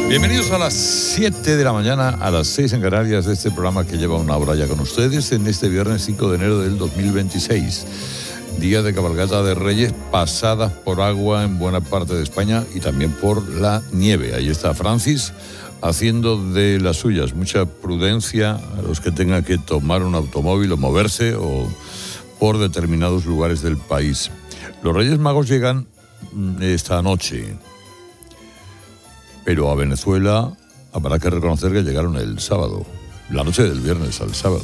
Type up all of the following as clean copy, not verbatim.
Bienvenidos a las 7 de la mañana, a las 6 en Canarias, de este programa que lleva una hora ya con ustedes en este viernes 5 de enero del 2026. Día de cabalgata de Reyes, pasadas por agua en buena parte de España y también por la nieve. Ahí está Francis haciendo de las suyas. Mucha prudencia a los que tengan que tomar un automóvil o moverse o por determinados lugares del país. Los Reyes Magos llegan esta noche, pero a Venezuela habrá que reconocer que llegaron el sábado, la noche del viernes al sábado.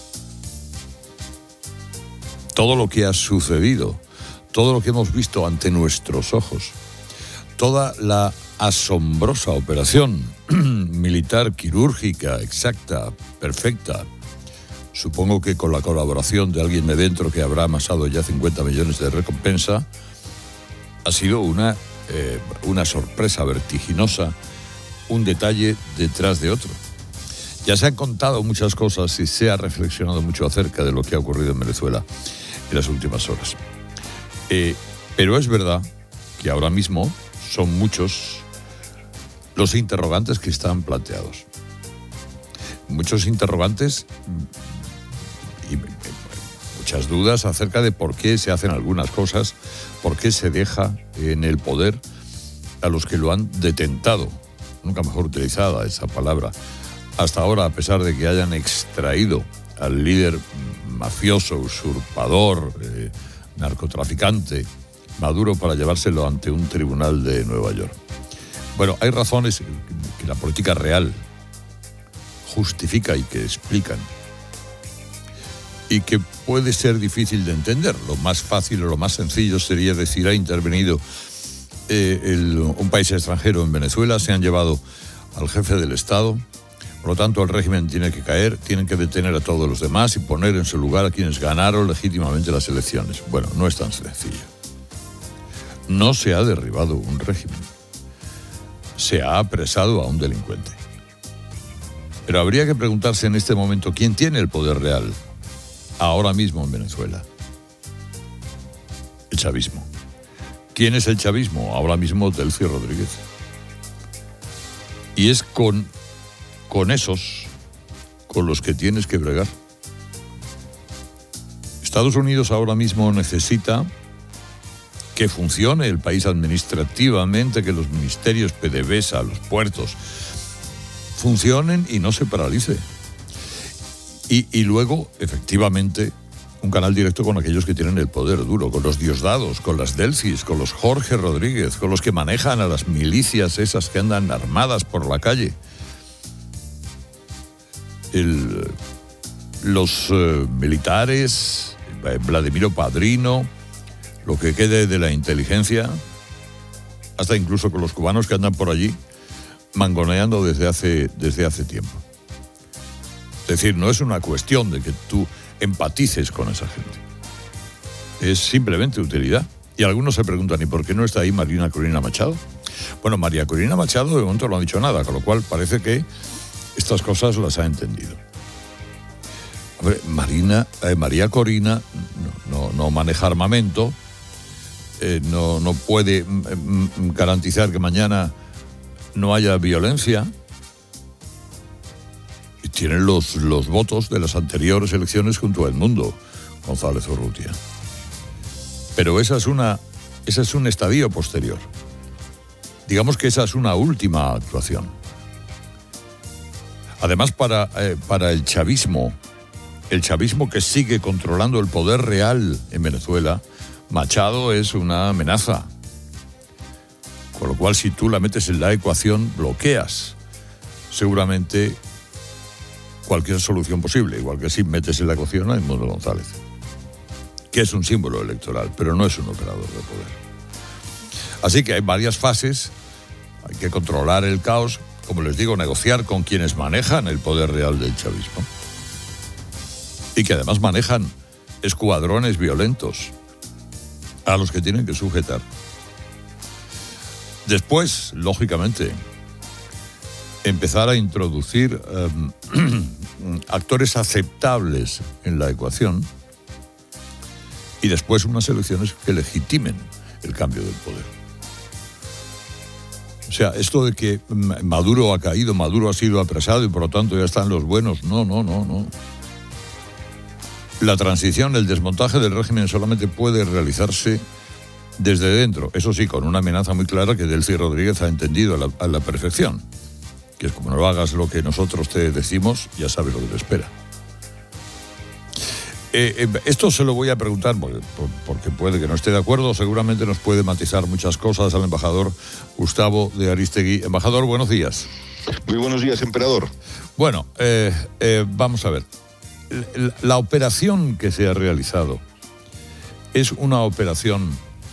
Todo lo que ha sucedido, todo lo que hemos visto ante nuestros ojos, toda la asombrosa operación militar, quirúrgica, exacta, perfecta, supongo que con la colaboración de alguien de dentro que habrá amasado ya 50 millones de recompensa, ha sido una sorpresa vertiginosa, un detalle detrás de otro. Ya se han contado muchas cosas y se ha reflexionado mucho acerca de lo que ha ocurrido en Venezuela en las últimas horas. Pero es verdad que ahora mismo son muchos los interrogantes que están planteados. Muchos interrogantes y muchas dudas acerca de por qué se hacen algunas cosas, por qué se deja en el poder a los que lo han detentado, nunca mejor utilizada esa palabra, hasta ahora, a pesar de que hayan extraído al líder mafioso, usurpador, narcotraficante, Maduro, para llevárselo ante un tribunal de Nueva York. Bueno, hay razones que la política real justifica y que explican, y que puede ser difícil de entender. Lo más fácil o lo más sencillo sería decir: ha intervenido un país extranjero en Venezuela, se han llevado al jefe del Estado, por lo tanto el régimen tiene que caer, tienen que detener a todos los demás y poner en su lugar a quienes ganaron legítimamente las elecciones. Bueno, no es tan sencillo. No se ha derribado un régimen, se ha apresado a un delincuente. Pero habría que preguntarse en este momento quién tiene el poder real ahora mismo en Venezuela. El chavismo. ¿Quién es el chavismo? Ahora mismo Delcy Rodríguez. Y es con esos con los que tienes que bregar. Estados Unidos ahora mismo necesita que funcione el país administrativamente, que los ministerios, PDVSA, los puertos, funcionen y no se paralice. Y luego, efectivamente, un canal directo con aquellos que tienen el poder duro, con los Diosdados, con las Delcys, con los Jorge Rodríguez, con los que manejan a las milicias esas que andan armadas por la calle. Los militares, Vladimiro Padrino, lo que quede de la inteligencia, hasta incluso con los cubanos que andan por allí mangoneando desde hace tiempo. Es decir, no es una cuestión de que tú empatices con esa gente. Es simplemente utilidad. Y algunos se preguntan: ¿y por qué no está ahí María Corina Machado? Bueno, María Corina Machado de momento no ha dicho nada, con lo cual parece que estas cosas las ha entendido. A ver, María Corina no maneja armamento, no puede garantizar que mañana no haya violencia. Tienen los votos de las anteriores elecciones junto a Edmundo González Urrutia. Pero esa es un estadio posterior. Digamos que esa es una última actuación. Además, para el chavismo que sigue controlando el poder real en Venezuela, Machado es una amenaza. Con lo cual, si tú la metes en la ecuación, bloqueas seguramente cualquier solución posible, igual que si metes en la ecuación a Edmundo González, que es un símbolo electoral, pero no es un operador de poder. Así que hay varias fases, hay que controlar el caos, como les digo, negociar con quienes manejan el poder real del chavismo y que además manejan escuadrones violentos a los que tienen que sujetar. Después, lógicamente, empezar a introducir actores aceptables en la ecuación y después unas elecciones que legitimen el cambio del poder. sea, esto de que Maduro ha caído, Maduro ha sido apresado y por lo tanto ya están los buenos, no. La transición, el desmontaje del régimen solamente puede realizarse desde dentro, eso sí, con una amenaza muy clara que Delcy Rodríguez ha entendido a la perfección, que es como no hagas lo que nosotros te decimos, ya sabes lo que te espera. Esto se lo voy a preguntar porque puede que no esté de acuerdo, seguramente nos puede matizar muchas cosas al embajador Gustavo de Arístegui. Embajador, buenos días. Muy buenos días, emperador. Bueno, vamos a ver. La operación que se ha realizado es una operación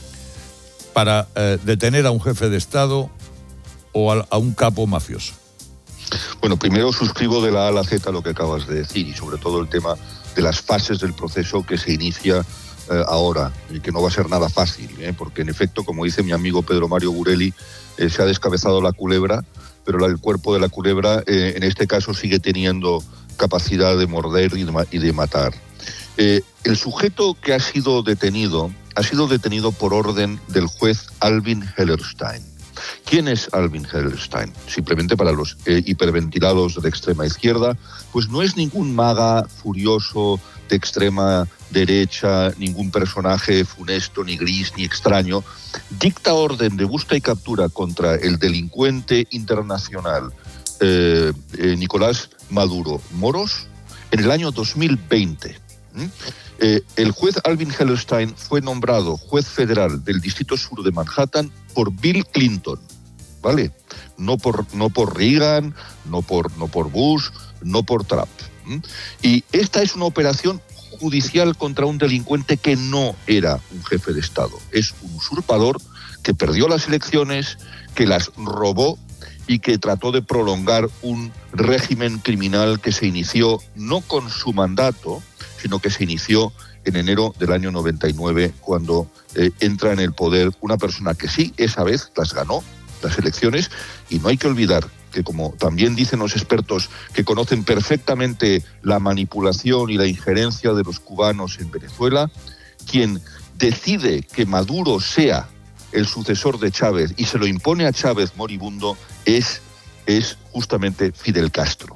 para detener a un jefe de Estado o a un capo mafioso. Bueno, primero suscribo de la A a la Z lo que acabas de decir y sobre todo el tema de las fases del proceso que se inicia ahora y que no va a ser nada fácil, porque en efecto, como dice mi amigo Pedro Mario Burelli, se ha descabezado la culebra, pero el cuerpo de la culebra en este caso sigue teniendo capacidad de morder y de matar. El sujeto que ha sido detenido por orden del juez Alvin Hellerstein. ¿Quién es Alvin Hellerstein? Simplemente para los hiperventilados de la extrema izquierda, pues no es ningún maga furioso de extrema derecha, ningún personaje funesto, ni gris, ni extraño. Dicta orden de busca y captura contra el delincuente internacional Nicolás Maduro Moros en el año 2020. El juez Alvin Hellerstein fue nombrado juez federal del Distrito Sur de Manhattan por Bill Clinton, ¿vale? No por Reagan, no por Bush, no por Trump. Y esta es una operación judicial contra un delincuente que no era un jefe de Estado. Es un usurpador que perdió las elecciones, que las robó y que trató de prolongar un régimen criminal que se inició no con su mandato, sino que se inició en enero del año 99, cuando entra en el poder una persona que sí, esa vez las ganó, las elecciones, y no hay que olvidar que, como también dicen los expertos que conocen perfectamente la manipulación y la injerencia de los cubanos en Venezuela, quien decide que Maduro sea el sucesor de Chávez y se lo impone a Chávez moribundo es justamente Fidel Castro.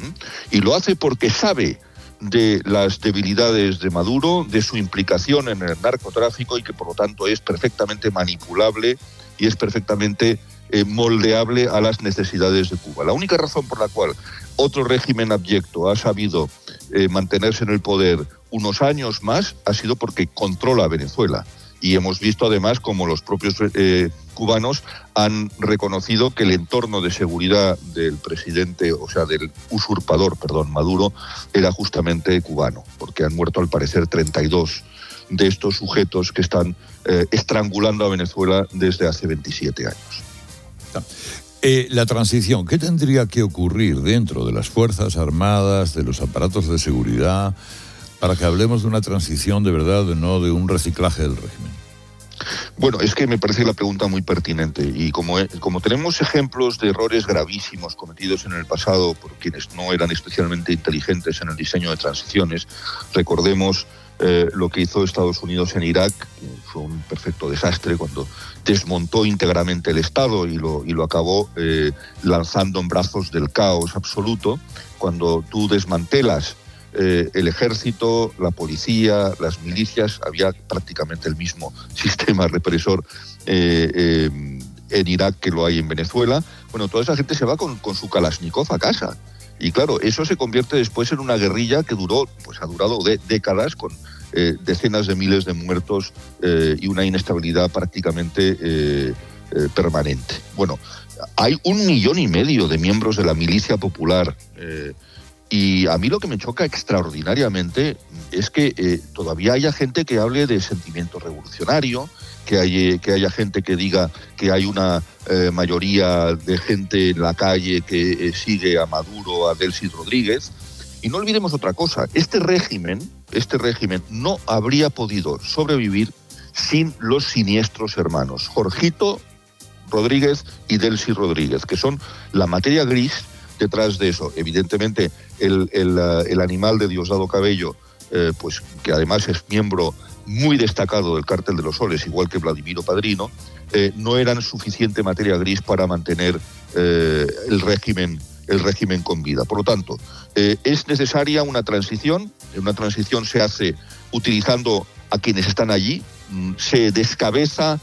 Y lo hace porque sabe de las debilidades de Maduro, de su implicación en el narcotráfico y que por lo tanto es perfectamente manipulable y es perfectamente moldeable a las necesidades de Cuba. La única razón por la cual otro régimen abyecto ha sabido mantenerse en el poder unos años más ha sido porque controla Venezuela. Y hemos visto además como los propios cubanos han reconocido que el entorno de seguridad del presidente, o sea, del usurpador, Maduro, era justamente cubano, porque han muerto al parecer 32 de estos sujetos que están estrangulando a Venezuela desde hace 27 años. La transición, ¿qué tendría que ocurrir dentro de las Fuerzas Armadas, de los aparatos de seguridad, para que hablemos de una transición de verdad, no de un reciclaje del régimen? Bueno, es que me parece la pregunta muy pertinente y como tenemos ejemplos de errores gravísimos cometidos en el pasado por quienes no eran especialmente inteligentes en el diseño de transiciones, recordemos lo que hizo Estados Unidos en Irak, que fue un perfecto desastre cuando desmontó íntegramente el Estado y lo acabó lanzando en brazos del caos absoluto. Cuando tú desmantelas el ejército, la policía, las milicias, había prácticamente el mismo sistema represor en Irak que lo hay en Venezuela. Bueno, toda esa gente se va con su Kalashnikov a casa. Y claro, eso se convierte después en una guerrilla que ha durado décadas con decenas de miles de muertos y una inestabilidad prácticamente permanente. Bueno, hay 1,5 millones de miembros de la milicia popular y a mí lo que me choca extraordinariamente es que todavía haya gente que hable de sentimiento revolucionario, que haya gente que diga que hay una mayoría de gente en la calle que sigue a Maduro, a Delcy Rodríguez. Y no olvidemos otra cosa, este régimen no habría podido sobrevivir sin los siniestros hermanos Jorgito Rodríguez y Delcy Rodríguez, que son la materia gris detrás de eso. Evidentemente, el animal de Diosdado Cabello, pues que además es miembro muy destacado del Cártel de los Soles, igual que Vladimiro Padrino, no eran suficiente materia gris para mantener el régimen con vida. Por lo tanto, es necesaria una transición. Una transición se hace utilizando a quienes están allí, se deschaviza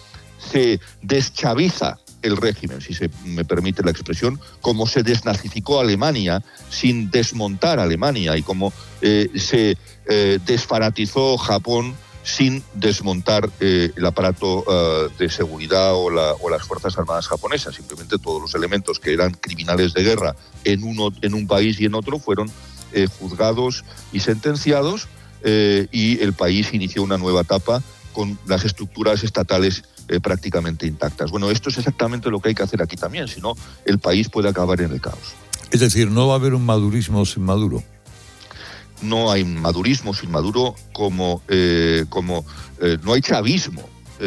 el régimen, si se me permite la expresión, como se desnazificó Alemania sin desmontar Alemania y como se desfanatizó Japón sin desmontar el aparato de seguridad o las Fuerzas Armadas japonesas. Simplemente todos los elementos que eran criminales de guerra en un país y en otro fueron juzgados y sentenciados, y el país inició una nueva etapa con las estructuras estatales prácticamente intactas. Bueno, esto es exactamente lo que hay que hacer aquí también, si no el país puede acabar en el caos. Es decir, no va a haber un madurismo sin Maduro. No hay madurismo sin Maduro, como no hay chavismo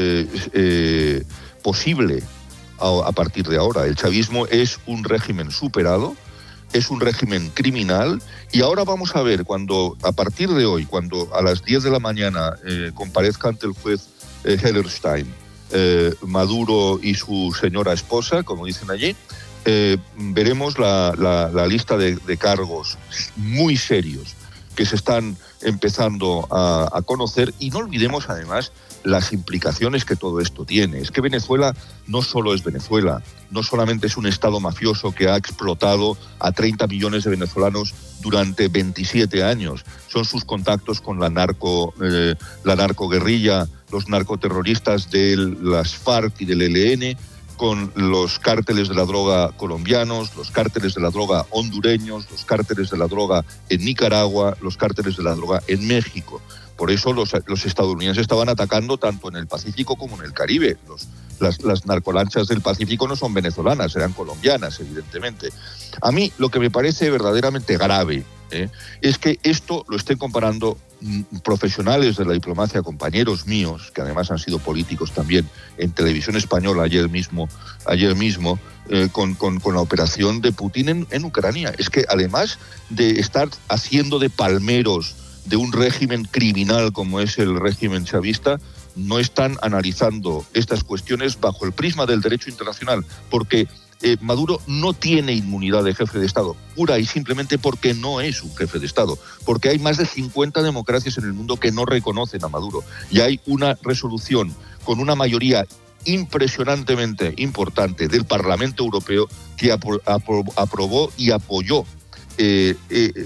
posible a partir de ahora. El chavismo es un régimen superado, es un régimen criminal, y ahora vamos a ver, a partir de hoy, cuando a las 10 de la mañana comparezca ante el juez Hellerstein, Maduro y su señora esposa, como dicen allí, veremos la lista de cargos muy serios que se están empezando a conocer, y no olvidemos además las implicaciones que todo esto tiene. Es que Venezuela no solo es Venezuela, no solamente es un estado mafioso que ha explotado a 30 millones de venezolanos durante 27 años, son sus contactos con la narcoguerrilla, los narcoterroristas de las FARC y del ELN, con los cárteles de la droga colombianos, los cárteles de la droga hondureños, los cárteles de la droga en Nicaragua, los cárteles de la droga en México. Por eso los estadounidenses estaban atacando tanto en el Pacífico como en el Caribe. Las narcolanchas del Pacífico no son venezolanas, eran colombianas, evidentemente. A mí lo que me parece verdaderamente grave es que esto lo estén comparando profesionales de la diplomacia, compañeros míos, que además han sido políticos también, en Televisión Española ayer mismo, con la operación de Putin en Ucrania. Es que además de estar haciendo de palmeros de un régimen criminal como es el régimen chavista, no están analizando estas cuestiones bajo el prisma del derecho internacional, porque Maduro no tiene inmunidad de jefe de Estado, pura y simplemente porque no es un jefe de Estado, porque hay más de 50 democracias en el mundo que no reconocen a Maduro, y hay una resolución con una mayoría impresionantemente importante del Parlamento Europeo que aprobó y apoyó el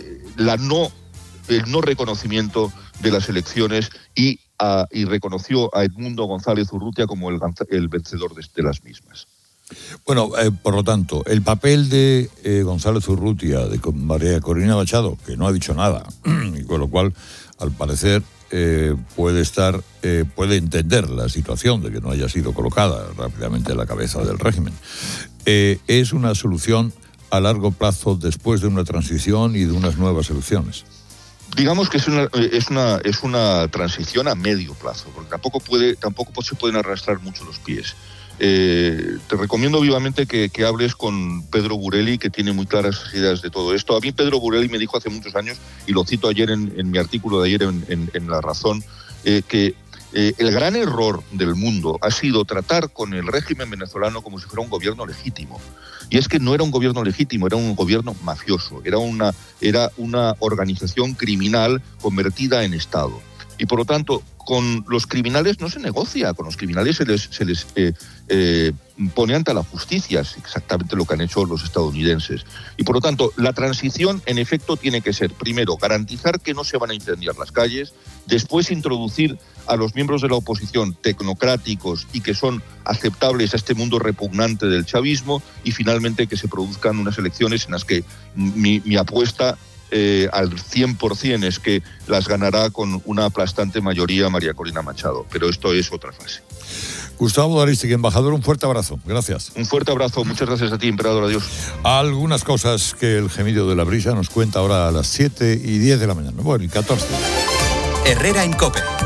no reconocimiento de las elecciones y reconoció a Edmundo González Urrutia como el vencedor de las mismas. Bueno, por lo tanto, el papel de González Urrutia, de María Corina Machado, que no ha dicho nada, y con lo cual, al parecer, puede entender la situación de que no haya sido colocada rápidamente a la cabeza del régimen. Es una solución a largo plazo después de una transición y de unas nuevas elecciones. Digamos que es una transición a medio plazo, porque tampoco se pueden arrastrar mucho los pies. Te recomiendo vivamente que hables con Pedro Burelli, que tiene muy claras ideas de todo esto. A mí Pedro Burelli me dijo hace muchos años, y lo cito ayer en mi artículo de ayer en La Razón, que el gran error del mundo ha sido tratar con el régimen venezolano como si fuera un gobierno legítimo. Y es que no era un gobierno legítimo, era un gobierno mafioso, era una organización criminal convertida en Estado. Y por lo tanto, con los criminales no se negocia, con los criminales se les pone ante la justicia, es exactamente lo que han hecho los estadounidenses. Y por lo tanto, la transición en efecto tiene que ser, primero, garantizar que no se van a incendiar las calles, después introducir a los miembros de la oposición tecnocráticos y que son aceptables a este mundo repugnante del chavismo, y finalmente que se produzcan unas elecciones en las que mi apuesta al 100% es que las ganará con una aplastante mayoría María Corina Machado, pero esto es otra fase. Gustavo Arístegui, embajador, un fuerte abrazo, gracias. Un fuerte abrazo, muchas gracias a ti, emperador, adiós. Algunas cosas que el gemido de la brisa nos cuenta ahora a las 7:10 de la mañana, bueno, y 14. Herrera en COPE.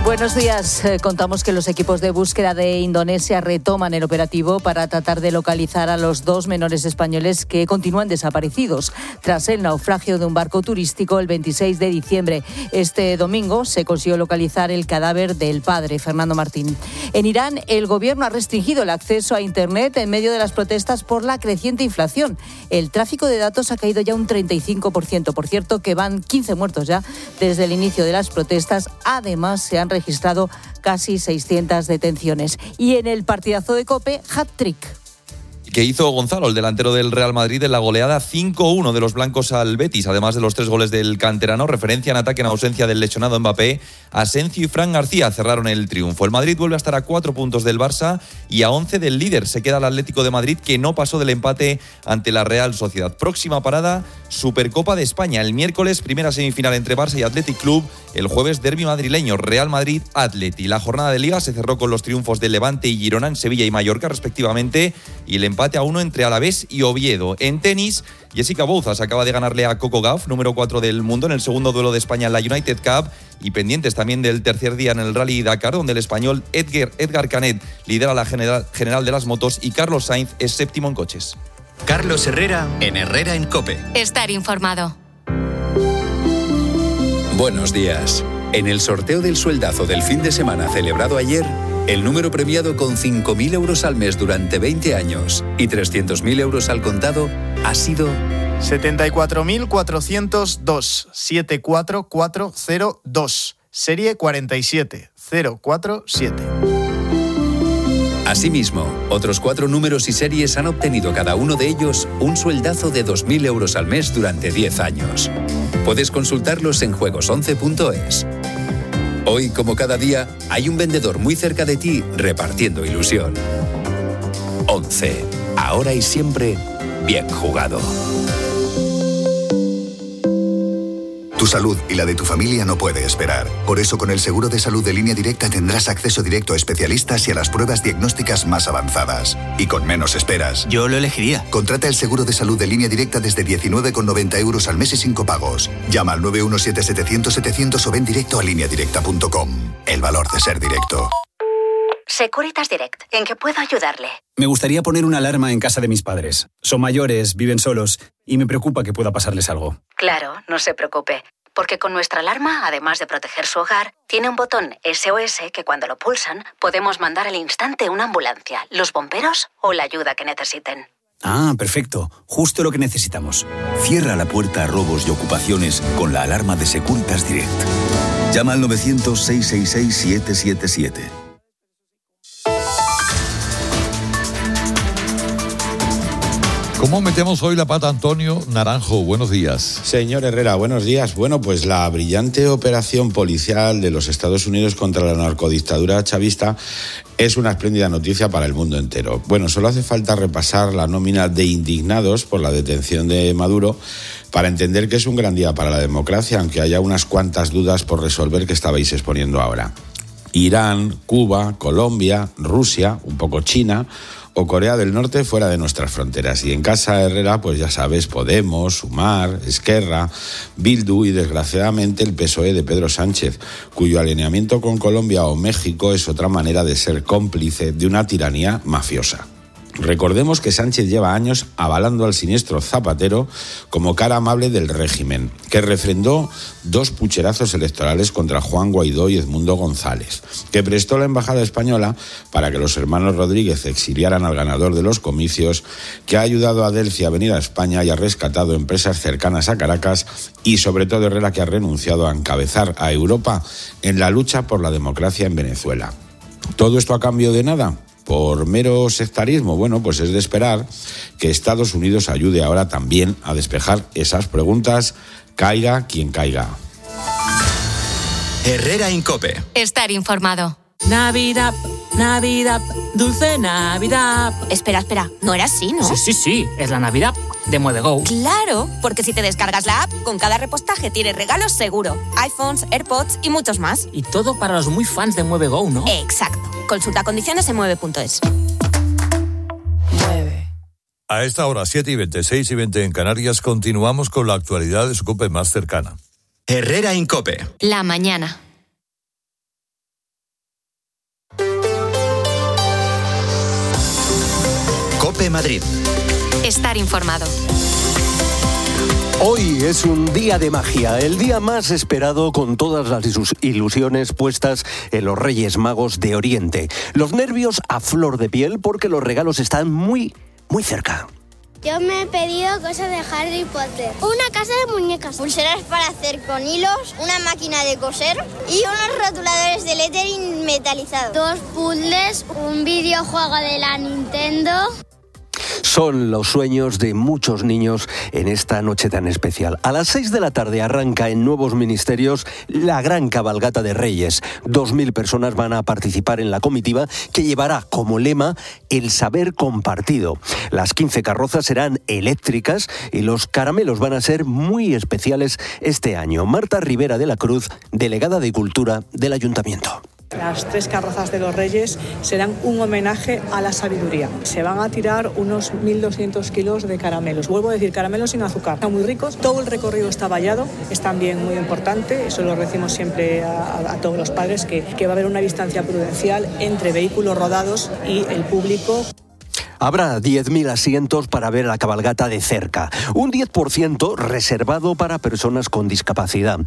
Buenos días. Contamos que los equipos de búsqueda de Indonesia retoman el operativo para tratar de localizar a los 2 menores españoles que continúan desaparecidos tras el naufragio de un barco turístico el 26 de diciembre. Este domingo se consiguió localizar el cadáver del padre, Fernando Martín. En Irán, el gobierno ha restringido el acceso a Internet en medio de las protestas por la creciente inflación. El tráfico de datos ha caído ya un 35%. Por cierto, que van 15 muertos ya desde el inicio de las protestas. Además, se han registrado casi 600 detenciones. Y en el partidazo de COPE, hat-trick. Que hizo Gonzalo, el delantero del Real Madrid, en la goleada 5-1 de los blancos al Betis, además de los 3 goles del canterano. Referencia en ataque en ausencia del lesionado Mbappé. Asensio y Fran García cerraron el triunfo. El Madrid vuelve a estar a 4 puntos del Barça y a 11 del líder. Se queda el Atlético de Madrid, que no pasó del empate ante la Real Sociedad. Próxima parada, Supercopa de España. El miércoles, primera semifinal entre Barça y Athletic Club. El jueves, derbi madrileño, Real Madrid-Atleti. La jornada de Liga se cerró con los triunfos de Levante y Girona en Sevilla y Mallorca, respectivamente, y el empate a 1 entre Alavés y Oviedo. En tenis, Jessica Bouzas acaba de ganarle a Coco Gauff, número 4 del mundo, en el segundo duelo de España en la United Cup, y pendientes también del tercer día en el Rally Dakar, donde el español Edgar Canet lidera la general de las motos y Carlos Sainz es séptimo en coches. Carlos Herrera en Herrera en COPE. Estar informado. Buenos días. En el sorteo del sueldazo del fin de semana celebrado ayer, el número premiado con 5.000 euros al mes durante 20 años y 300.000 euros al contado ha sido 74.402, 74402, serie 47047. Asimismo, otros 4 números y series han obtenido cada uno de ellos un sueldazo de 2.000 euros al mes durante 10 años. Puedes consultarlos en juegos11.es. Hoy, como cada día, hay un vendedor muy cerca de ti repartiendo ilusión. 11. Ahora y siempre, bien jugado. Tu salud y la de tu familia no puede esperar. Por eso, con el seguro de salud de Línea Directa tendrás acceso directo a especialistas y a las pruebas diagnósticas más avanzadas. Y con menos esperas. Yo lo elegiría. Contrata el seguro de salud de Línea Directa desde 19,90 euros al mes y sin copagos. Llama al 917-700-700 o ven directo a lineadirecta.com. El valor de ser directo. Securitas Direct, ¿en qué puedo ayudarle? Me gustaría poner una alarma en casa de mis padres. Son mayores, viven solos y me preocupa que pueda pasarles algo. Claro, no se preocupe, porque con nuestra alarma, además de proteger su hogar, tiene un botón SOS que cuando lo pulsan podemos mandar al instante una ambulancia, los bomberos o la ayuda que necesiten. Ah, perfecto. Justo lo que necesitamos. Cierra la puerta a robos y ocupaciones con la alarma de Securitas Direct. Llama al 900-666-777. ¿Cómo metemos hoy la pata, Antonio Naranjo? Buenos días. Señor Herrera, buenos días. Bueno, pues la brillante operación policial de los Estados Unidos contra la narcodictadura chavista es una espléndida noticia para el mundo entero. Bueno, solo hace falta repasar la nómina de indignados por la detención de Maduro para entender que es un gran día para la democracia, aunque haya unas cuantas dudas por resolver que estabais exponiendo ahora. Irán, Cuba, Colombia, Rusia, un poco China o Corea del Norte fuera de nuestras fronteras. Y en casa Herrera, pues ya sabes, Podemos, Sumar, Esquerra, Bildu y desgraciadamente el PSOE de Pedro Sánchez, cuyo alineamiento con Colombia o México es otra manera de ser cómplice de una tiranía mafiosa. Recordemos que Sánchez lleva años avalando al siniestro Zapatero como cara amable del régimen, que refrendó 2 pucherazos electorales contra Juan Guaidó y Edmundo González, que prestó la embajada española para que los hermanos Rodríguez exiliaran al ganador de los comicios, que ha ayudado a Delci a venir a España y ha rescatado empresas cercanas a Caracas y sobre todo Herrera, que ha renunciado a encabezar a Europa en la lucha por la democracia en Venezuela. ¿Todo esto a cambio de nada? Por mero sectarismo. Bueno, pues es de esperar que Estados Unidos ayude ahora también a despejar esas preguntas, caiga quien caiga. Herrera en COPE. Estar informado. Navidad, Navidad, dulce Navidad. Espera, no era así, ¿no? Sí, es la Navidad de MueveGo. Claro, porque si te descargas la app, con cada repostaje tienes regalos seguro. iPhones, AirPods y muchos más. Y todo para los muy fans de MueveGo, ¿no? Exacto. Consulta condiciones en mueve.es. A esta hora, 7:20, 6:20 en Canarias, continuamos con la actualidad de su COPE más cercana. Herrera en COPE. La mañana. COPE Madrid. Estar informado. Hoy es un día de magia, el día más esperado, con todas las ilusiones puestas en los Reyes Magos de Oriente. Los nervios a flor de piel porque los regalos están muy cerca. Yo me he pedido cosas de Harry Potter. Una casa de muñecas. Pulseras para hacer con hilos, una máquina de coser y unos rotuladores de lettering metalizado. 2 puzzles, un videojuego de la Nintendo. Son los sueños de muchos niños en esta noche tan especial. A las 6 de la tarde arranca en Nuevos Ministerios la gran cabalgata de Reyes. 2.000 personas van a participar en la comitiva que llevará como lema el saber compartido. Las 15 carrozas serán eléctricas y los caramelos van a ser muy especiales este año. Marta Rivera de la Cruz, delegada de Cultura del Ayuntamiento. Las 3 carrozas de los Reyes serán un homenaje a la sabiduría. Se van a tirar unos 1.200 kilos de caramelos. Vuelvo a decir, caramelos sin azúcar. Están muy ricos. Todo el recorrido está vallado. Es también muy importante. Eso lo decimos siempre a todos los padres, que va a haber una distancia prudencial entre vehículos rodados y el público. Habrá 10.000 asientos para ver la cabalgata de cerca. Un 10% reservado para personas con discapacidad.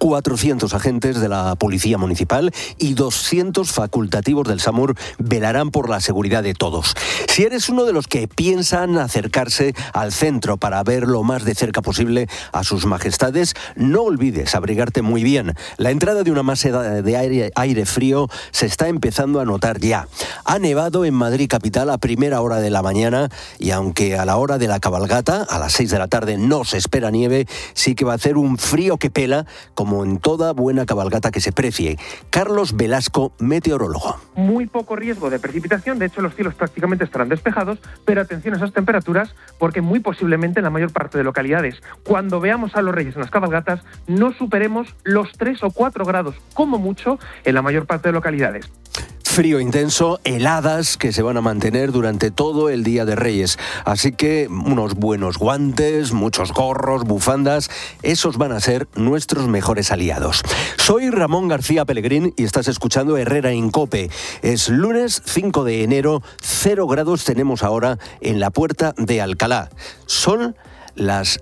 400 agentes de la Policía Municipal y 200 facultativos del SAMUR velarán por la seguridad de todos. Si eres uno de los que piensan acercarse al centro para ver lo más de cerca posible a sus majestades, no olvides abrigarte muy bien. La entrada de una masa de aire frío se está empezando a notar ya. Ha nevado en Madrid capital a primera hora de la mañana y aunque a la hora de la cabalgata, a las 6 de la tarde, no se espera nieve, sí que va a hacer un frío que pela, como en toda buena cabalgata que se precie. Carlos Velasco, meteorólogo. Muy poco riesgo de precipitación, de hecho los cielos prácticamente estarán despejados, pero atención a esas temperaturas porque muy posiblemente en la mayor parte de localidades, cuando veamos a los Reyes en las cabalgatas, no superemos los 3 o 4 grados, como mucho, en la mayor parte de localidades. Frío intenso, heladas que se van a mantener durante todo el Día de Reyes. Así que unos buenos guantes, muchos gorros, bufandas, esos van a ser nuestros mejores aliados. Soy Ramón García Pellegrín y estás escuchando Herrera en COPE. Es lunes 5 de enero, 0 grados tenemos ahora en la Puerta de Alcalá. Son las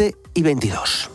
7:22.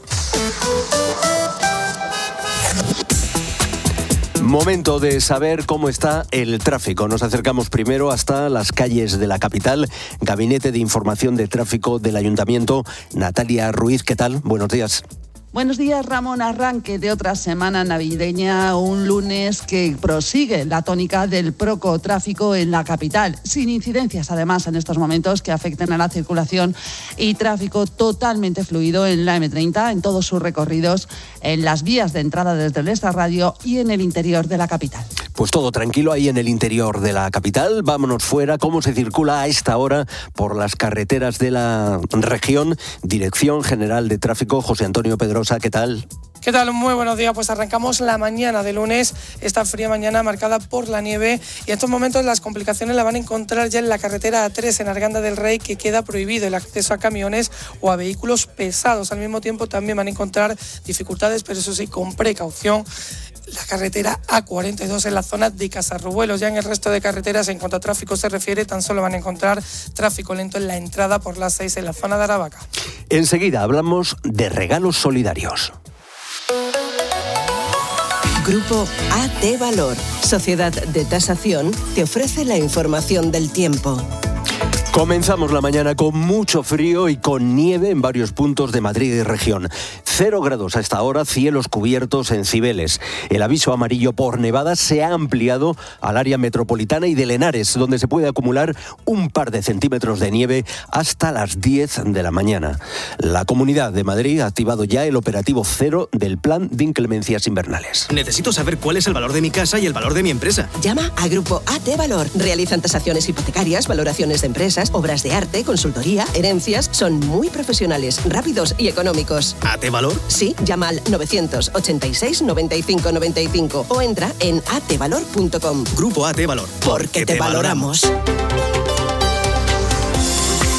Momento de saber cómo está el tráfico. Nos acercamos primero hasta las calles de la capital. Gabinete de Información de Tráfico del Ayuntamiento. Natalia Ruiz, ¿qué tal? Buenos días. Buenos días, Ramón. Arranque de otra semana navideña, un lunes que prosigue la tónica del procotráfico en la capital, sin incidencias además en estos momentos que afecten a la circulación y tráfico totalmente fluido en la M30, en todos sus recorridos, en las vías de entrada desde el extrarradio y en el interior de la capital. Pues todo tranquilo ahí en el interior de la capital. Vámonos fuera. ¿Cómo se circula a esta hora por las carreteras de la región? Dirección General de Tráfico, José Antonio Pedrosa, ¿qué tal? ¿Qué tal? Muy buenos días. Pues arrancamos la mañana de lunes, esta fría mañana marcada por la nieve, y en estos momentos las complicaciones la van a encontrar ya en la carretera A3 en Arganda del Rey, que queda prohibido el acceso a camiones o a vehículos pesados. Al mismo tiempo también van a encontrar dificultades, pero eso sí, con precaución, la carretera A42 en la zona de Casarrubuelos. Ya en el resto de carreteras, en cuanto a tráfico se refiere, tan solo van a encontrar tráfico lento en la entrada por la 6 en la zona de Aravaca. Enseguida hablamos de regalos solidarios. Grupo AT Valor, Sociedad de Tasación, te ofrece la información del tiempo. Comenzamos la mañana con mucho frío y con nieve en varios puntos de Madrid y región. 0 grados a esta hora, cielos cubiertos en Cibeles. El aviso amarillo por nevadas se ha ampliado al área metropolitana y de Henares, donde se puede acumular un par de centímetros de nieve hasta las 10 de la mañana. La Comunidad de Madrid ha activado ya el operativo 0 del Plan de Inclemencias Invernales. Necesito saber cuál es el valor de mi casa y el valor de mi empresa. Llama a Grupo AT Valor. Realizan tasaciones hipotecarias, valoraciones de empresas, obras de arte, consultoría, herencias. Son muy profesionales, rápidos y económicos. ¿AT Valor? Sí, llama al 986 95 95 o entra en atvalor.com. Grupo AT Valor. Porque te valoramos.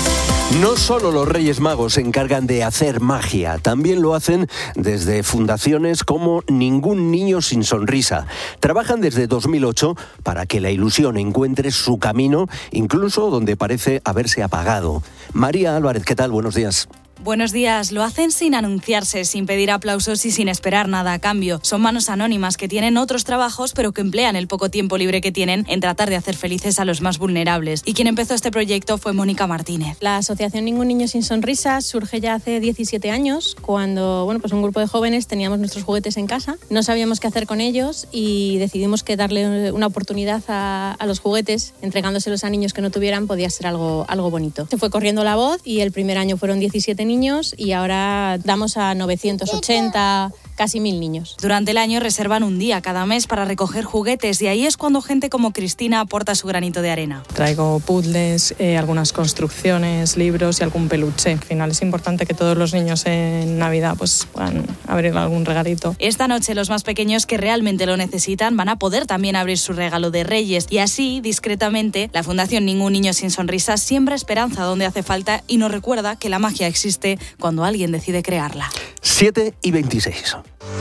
No solo los Reyes Magos se encargan de hacer magia, también lo hacen desde fundaciones como Ningún Niño Sin Sonrisa. Trabajan desde 2008 para que la ilusión encuentre su camino, incluso donde parece haberse apagado. María Álvarez, ¿qué tal? Buenos días. Buenos días. Lo hacen sin anunciarse, sin pedir aplausos y sin esperar nada a cambio. Son manos anónimas que tienen otros trabajos, pero que emplean el poco tiempo libre que tienen en tratar de hacer felices a los más vulnerables. Y quien empezó este proyecto fue Mónica Martínez. La asociación Ningún Niño Sin Sonrisa surge ya hace 17 años, cuando un grupo de jóvenes teníamos nuestros juguetes en casa. No sabíamos qué hacer con ellos y decidimos que darle una oportunidad a los juguetes, entregándoselos a niños que no tuvieran, podía ser algo bonito. Se fue corriendo la voz y el primer año fueron 17 niños y ahora damos a 980, casi 1.000 niños. Durante el año reservan un día cada mes para recoger juguetes y ahí es cuando gente como Cristina aporta su granito de arena. Traigo puzzles, algunas construcciones, libros y algún peluche. Al final es importante que todos los niños en Navidad puedan abrir algún regalito. Esta noche los más pequeños que realmente lo necesitan van a poder también abrir su regalo de Reyes y así, discretamente, la Fundación Ningún Niño Sin Sonrisa siembra esperanza donde hace falta y nos recuerda que la magia existe cuando alguien decide crearla. 7:26.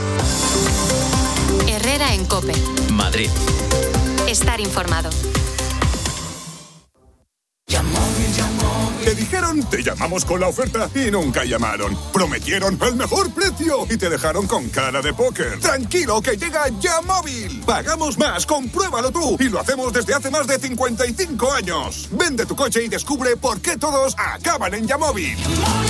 Herrera en COPE. Madrid. Estar informado. Te dijeron, te llamamos con la oferta y nunca llamaron. Prometieron el mejor precio y te dejaron con cara de póker. Tranquilo, que llega Yamóvil. Pagamos más, compruébalo tú. Y lo hacemos desde hace más de 55 años. Vende tu coche y descubre por qué todos acaban en Yamóvil.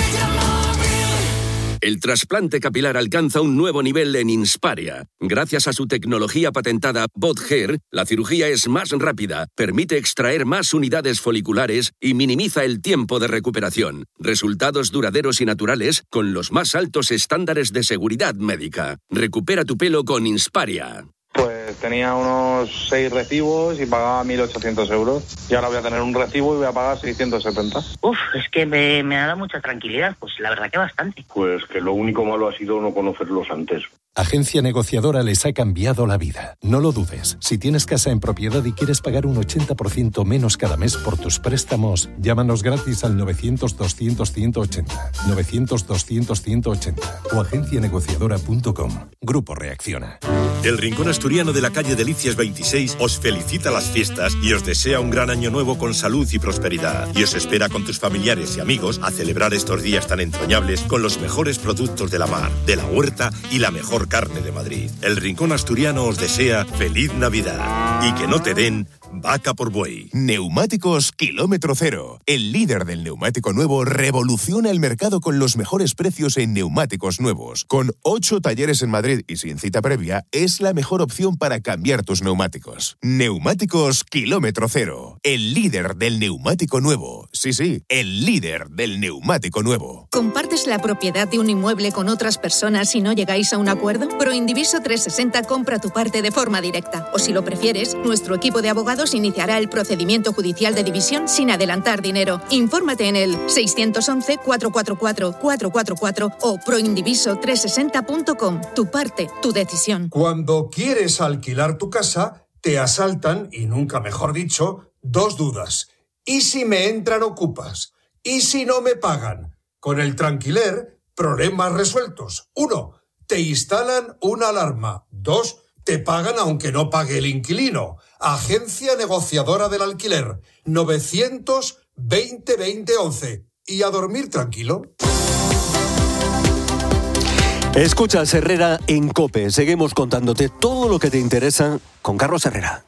El trasplante capilar alcanza un nuevo nivel en Insparia. Gracias a su tecnología patentada BotHair, la cirugía es más rápida, permite extraer más unidades foliculares y minimiza el tiempo de recuperación. Resultados duraderos y naturales con los más altos estándares de seguridad médica. Recupera tu pelo con Insparia. Pues tenía unos 6 recibos y pagaba 1.800 euros. Y ahora voy a tener un recibo y voy a pagar 670. Es que me ha dado mucha tranquilidad. Pues la verdad que bastante. Pues que lo único malo ha sido no conocerlos antes. Agencia Negociadora les ha cambiado la vida. No lo dudes. Si tienes casa en propiedad y quieres pagar un 80% menos cada mes por tus préstamos, llámanos gratis al 900-200-180. 900-200-180 o agencianegociadora.com. Grupo Reacciona. El Rincón Asturiano de la calle Delicias 26 os felicita las fiestas y os desea un gran año nuevo con salud y prosperidad. Y os espera con tus familiares y amigos a celebrar estos días tan entrañables con los mejores productos de la mar, de la huerta y la mejor carne de Madrid. El Rincón Asturiano os desea feliz Navidad y que no te den vaca por buey. Neumáticos Kilómetro Cero. El líder del neumático nuevo revoluciona el mercado con los mejores precios en neumáticos nuevos. Con 8 talleres en Madrid y sin cita previa, es la mejor opción para cambiar tus neumáticos. Neumáticos Kilómetro Cero. El líder del neumático nuevo. Sí, el líder del neumático nuevo. ¿Compartes la propiedad de un inmueble con otras personas y no llegáis a un acuerdo? Proindiviso 360 compra tu parte de forma directa. O si lo prefieres, nuestro equipo de abogados iniciará el procedimiento judicial de división sin adelantar dinero. Infórmate en el 611-444-444 o proindiviso360.com. Tu parte, tu decisión. Cuando quieres alquilar tu casa, te asaltan, y nunca mejor dicho, 2 dudas. ¿Y si me entran ocupas? ¿Y si no me pagan? Con el Tranquiler, problemas resueltos. 1. Te instalan una alarma. 2. Te pagan aunque no pague el inquilino. Agencia Negociadora del Alquiler. 920-2011. Y a dormir tranquilo. Escuchas Herrera en COPE. Seguimos contándote todo lo que te interesa con Carlos Herrera.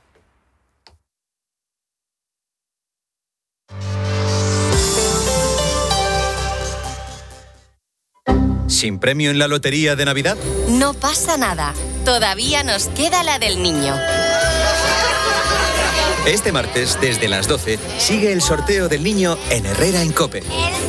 ¿Sin premio en la lotería de Navidad? No pasa nada. Todavía nos queda la del niño. Este martes, desde las 12, sigue el sorteo del niño en Herrera en COPE.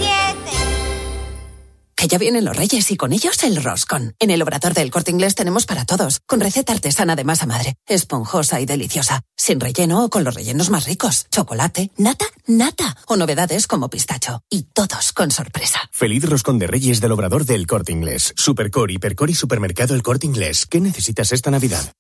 Que ya vienen los Reyes y con ellos el roscón. En el Obrador del Corte Inglés tenemos para todos, con receta artesana de masa madre, esponjosa y deliciosa, sin relleno o con los rellenos más ricos, chocolate, nata o novedades como pistacho. Y todos con sorpresa. Feliz roscón de Reyes del Obrador del Corte Inglés. Supercore, Hipercore y Supermercado El Corte Inglés. ¿Qué necesitas esta Navidad?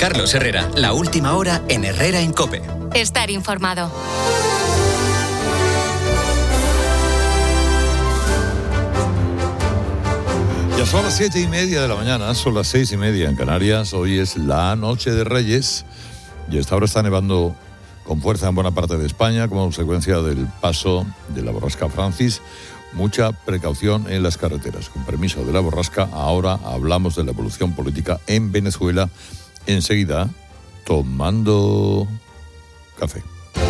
Carlos Herrera, la última hora en Herrera en COPE. Estar informado. Ya son las 7:30 de la mañana, son las 6:30 en Canarias. Hoy es la Noche de Reyes y a esta hora está nevando con fuerza en buena parte de España como consecuencia del paso de la borrasca Francis. Mucha precaución en las carreteras. Con permiso de la borrasca, ahora hablamos de la evolución política en Venezuela. Enseguida, tomando café.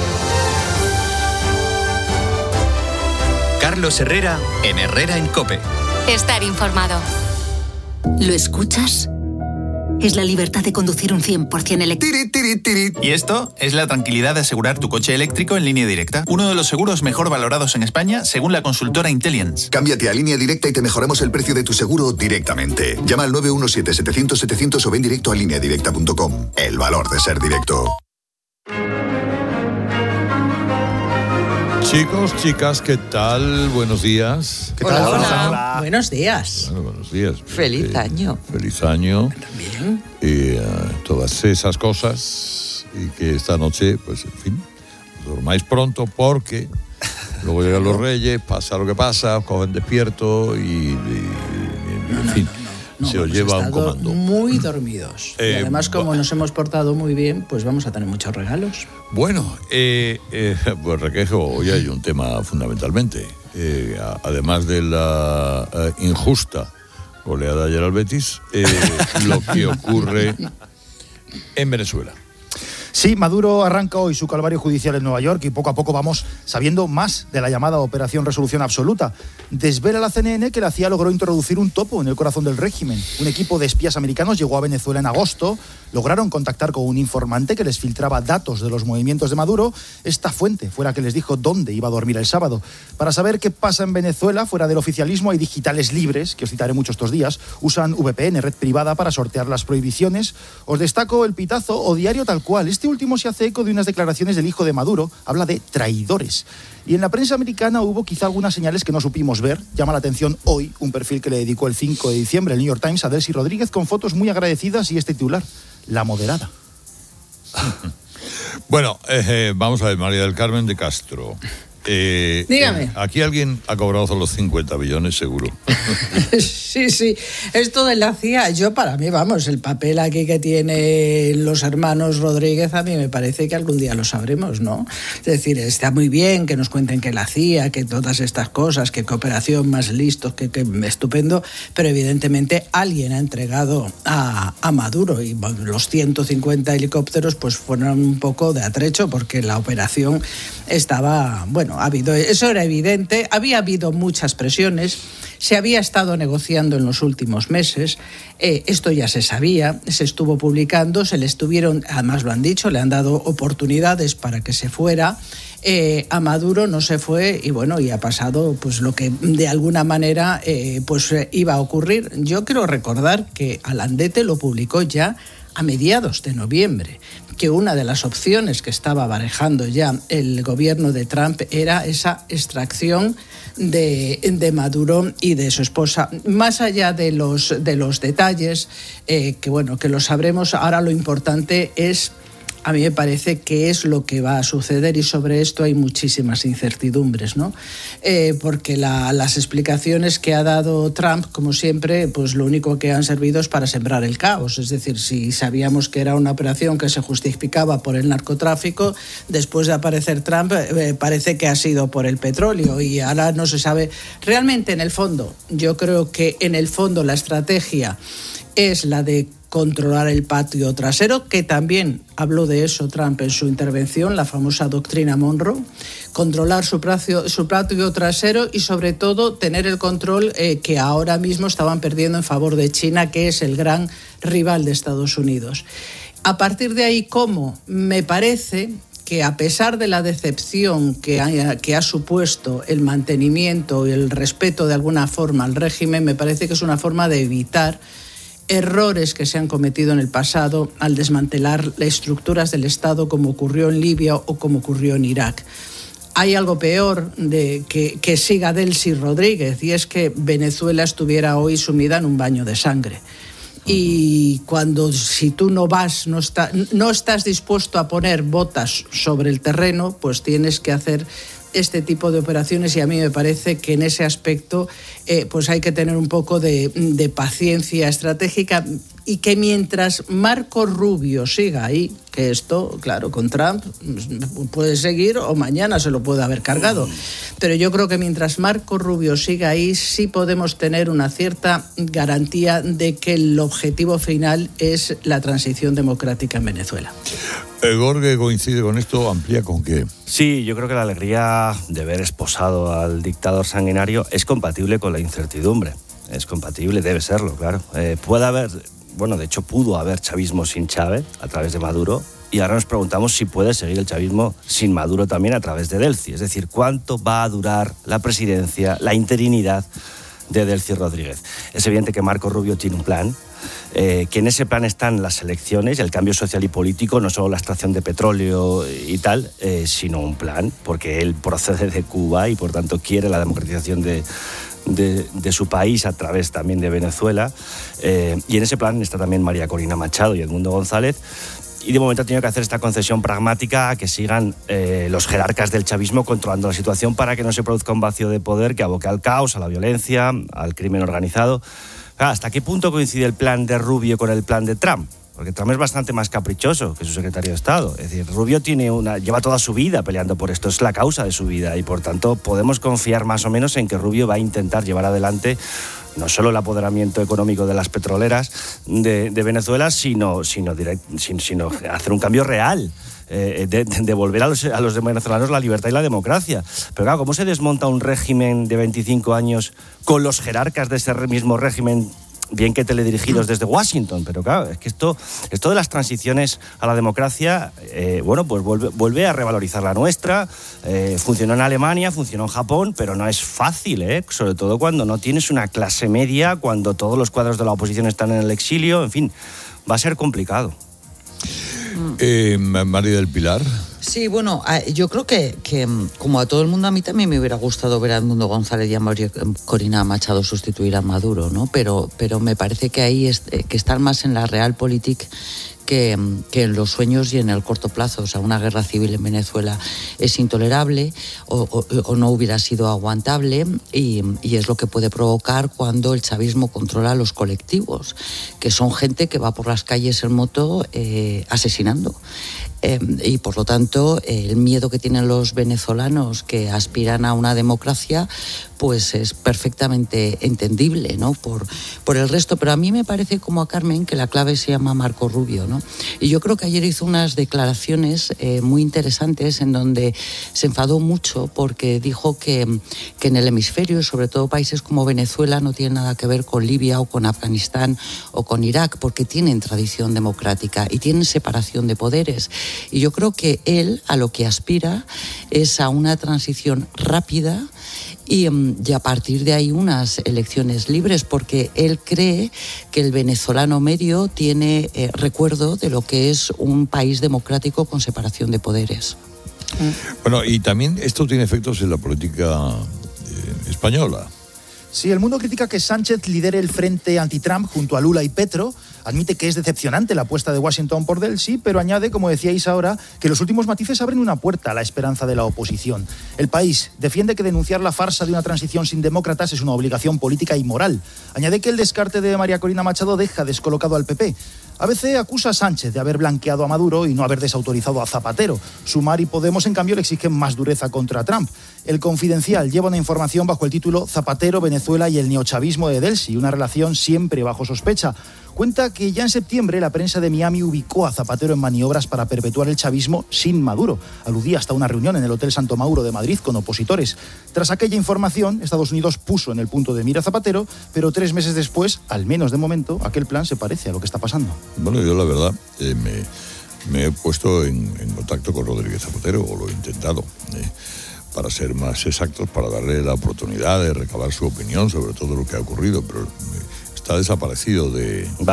Carlos Herrera en Herrera en COPE. Estar informado. ¿Lo escuchas? Es la libertad de conducir un 100% eléctrico. Y esto es la tranquilidad de asegurar tu coche eléctrico en Línea Directa. Uno de los seguros mejor valorados en España, según la consultora Intelliance. Cámbiate a Línea Directa y te mejoramos el precio de tu seguro directamente. Llama al 917-700-700 o ven directo a lineadirecta.com. El valor de ser directo. Chicos, chicas, ¿qué tal? Buenos días. ¿Qué tal? Hola. Buenos días. Bueno, buenos días. Feliz año. Feliz año. También. Y todas esas cosas. Y que esta noche, pues, en fin, dormáis pronto porque luego llegan los Reyes, pasa lo que pasa, os cogen despierto y en fin. Se os lleva un comando. Muy dormidos. Y además, como nos hemos portado muy bien, pues vamos a tener muchos regalos. Bueno, pues Requejo, hoy hay un tema fundamentalmente. Además de la injusta goleada ayer al Betis, lo que ocurre en Venezuela. Sí, Maduro arranca hoy su calvario judicial en Nueva York y poco a poco vamos sabiendo más de la llamada Operación Resolución Absoluta. Desvela la CNN que la CIA logró introducir un topo en el corazón del régimen. Un equipo de espías americanos llegó a Venezuela en agosto, lograron contactar con un informante que les filtraba datos de los movimientos de Maduro. Esta fuente fue la que les dijo dónde iba a dormir el sábado. Para saber qué pasa en Venezuela, fuera del oficialismo hay digitales libres, que os citaré mucho estos días, usan VPN, red privada, para sortear las prohibiciones. Os destaco El Pitazo o Diario Tal Cual. Este último se hace eco de unas declaraciones del hijo de Maduro, habla de traidores. Y en la prensa americana hubo quizá algunas señales que no supimos ver. Llama la atención hoy un perfil que le dedicó el 5 de diciembre el New York Times a Delcy Rodríguez con fotos muy agradecidas y este titular: La moderada. Bueno, vamos a ver, María del Carmen de Castro. Dígame. Aquí alguien ha cobrado los 50 billones, seguro. Sí. Esto de la CIA, yo para mí, vamos, el papel aquí que tienen los hermanos Rodríguez, a mí me parece que algún día lo sabremos, ¿no? Es decir, está muy bien que nos cuenten que la CIA, que todas estas cosas, que cooperación, más listos, que estupendo, pero evidentemente alguien ha entregado a Maduro y bueno, los 150 helicópteros pues fueron un poco de atrecho porque la operación estaba, bueno, eso era evidente, había habido muchas presiones, se había estado negociando en los últimos meses, esto ya se sabía, se estuvo publicando, se le estuvieron, además lo han dicho, le han dado oportunidades para que se fuera. A Maduro no se fue y bueno, y ha pasado pues lo que de alguna manera iba a ocurrir. Yo quiero recordar que Alandete lo publicó ya a mediados de noviembre, que una de las opciones que estaba barajando ya el gobierno de Trump era esa extracción de Maduro y de su esposa. Más allá de los detalles, que lo sabremos, ahora lo importante es, a mí me parece, que es lo que va a suceder y sobre esto hay muchísimas incertidumbres, ¿no? Porque las explicaciones que ha dado Trump, como siempre, pues lo único que han servido es para sembrar el caos. Es decir, si sabíamos que era una operación que se justificaba por el narcotráfico, después de aparecer Trump parece que ha sido por el petróleo y ahora no se sabe. Realmente, en el fondo, yo creo que en el fondo la estrategia es la de controlar el patio trasero, que también habló de eso Trump en su intervención, la famosa doctrina Monroe, controlar su patio trasero y sobre todo tener el control que ahora mismo estaban perdiendo en favor de China, que es el gran rival de Estados Unidos. A partir de ahí, ¿cómo? Me parece que a pesar de la decepción que ha supuesto el mantenimiento y el respeto de alguna forma al régimen, me parece que es una forma de evitar errores que se han cometido en el pasado al desmantelar las estructuras del Estado, como ocurrió en Libia o como ocurrió en Irak. Hay algo peor de que siga Delcy Rodríguez, y es que Venezuela estuviera hoy sumida en un baño de sangre. Y si tú no estás dispuesto a poner botas sobre el terreno, pues tienes que hacer este tipo de operaciones, y a mí me parece que en ese aspecto pues hay que tener un poco de paciencia estratégica, y que mientras Marco Rubio siga ahí, que esto, claro, con Trump puede seguir o mañana se lo puede haber cargado, pero yo creo que mientras Marco Rubio siga ahí sí podemos tener una cierta garantía de que el objetivo final es la transición democrática en Venezuela. Jorge, coincide con esto, amplía con qué. Sí, yo creo que la alegría de ver esposado al dictador sanguinario es compatible con la incertidumbre. Es compatible, debe serlo, claro. Puede haber, de hecho pudo haber chavismo sin Chávez a través de Maduro, y ahora nos preguntamos si puede seguir el chavismo sin Maduro también a través de Delcy. Es decir, ¿cuánto va a durar la presidencia, la interinidad de Delcy Rodríguez? Es evidente que Marco Rubio tiene un plan, que en ese plan están las elecciones, el cambio social y político, no solo la extracción de petróleo y tal, sino un plan, porque él procede de Cuba y por tanto quiere la democratización de su país a través también de Venezuela, y en ese plan está también María Corina Machado y Edmundo González, y de momento ha tenido que hacer esta concesión pragmática a que sigan los jerarcas del chavismo controlando la situación para que no se produzca un vacío de poder que aboque al caos, a la violencia, al crimen organizado. ¿Hasta qué punto coincide el plan de Rubio con el plan de Trump? Porque Trump es bastante más caprichoso que su secretario de Estado. Es decir, Rubio lleva toda su vida peleando por esto, es la causa de su vida, y por tanto podemos confiar más o menos en que Rubio va a intentar llevar adelante no solo el apoderamiento económico de las petroleras de Venezuela, sino hacer un cambio real. De devolver a los venezolanos la libertad y la democracia. Pero claro, ¿cómo se desmonta un régimen de 25 años con los jerarcas de ese mismo régimen, bien que teledirigidos desde Washington? Pero claro, es que esto de las transiciones a la democracia, pues vuelve a revalorizar la nuestra. Funcionó en Alemania, funcionó en Japón, pero no es fácil, sobre todo cuando no tienes una clase media, cuando todos los cuadros de la oposición están en el exilio, en fin, va a ser complicado. María del Pilar. Sí, yo creo que como a todo el mundo, a mí también me hubiera gustado ver a Edmundo González y a María Corina Machado sustituir a Maduro, ¿no? Pero me parece que ahí que están más en la realpolitik que en los sueños y en el corto plazo. O sea, una guerra civil en Venezuela es intolerable o no hubiera sido aguantable, y es lo que puede provocar cuando el chavismo controla a los colectivos, que son gente que va por las calles en moto asesinando. Y por lo tanto el miedo que tienen los venezolanos que aspiran a una democracia pues es perfectamente entendible, ¿no? por el resto. Pero a mí me parece, como a Carmen, que la clave se llama Marco Rubio, ¿no? Y yo creo que ayer hizo unas declaraciones muy interesantes en donde se enfadó mucho porque dijo que en el hemisferio, sobre todo países como Venezuela, no tienen nada que ver con Libia o con Afganistán o con Irak, porque tienen tradición democrática y tienen separación de poderes. Y yo creo que él a lo que aspira es a una transición rápida y a partir de ahí unas elecciones libres, porque él cree que el venezolano medio tiene recuerdo de lo que es un país democrático con separación de poderes. Bueno, y también esto tiene efectos en la política española. Sí, el mundo critica que Sánchez lidere el frente anti-Trump junto a Lula y Petro. Admite que es decepcionante la apuesta de Washington por Delcy, pero añade, como decíais ahora, que los últimos matices abren una puerta a la esperanza de la oposición. El País defiende que denunciar la farsa de una transición sin demócratas es una obligación política y moral. Añade que el descarte de María Corina Machado deja descolocado al PP. ABC acusa a Sánchez de haber blanqueado a Maduro y no haber desautorizado a Zapatero. Sumar y Podemos, en cambio, le exigen más dureza contra Trump. El Confidencial lleva una información bajo el título Zapatero, Venezuela y el neochavismo de Delcy, una relación siempre bajo sospecha. Cuenta que ya en septiembre la prensa de Miami ubicó a Zapatero en maniobras para perpetuar el chavismo sin Maduro. Aludía hasta una reunión en el Hotel Santo Mauro de Madrid con opositores. Tras aquella información, Estados Unidos puso en el punto de mira a Zapatero, pero 3 meses después, al menos de momento, aquel plan se parece a lo que está pasando. Bueno, yo la verdad me he puesto en contacto con Rodríguez Zapatero, o lo he intentado, para ser más exactos, para darle la oportunidad de recabar su opinión sobre todo lo que ha ocurrido, pero está desaparecido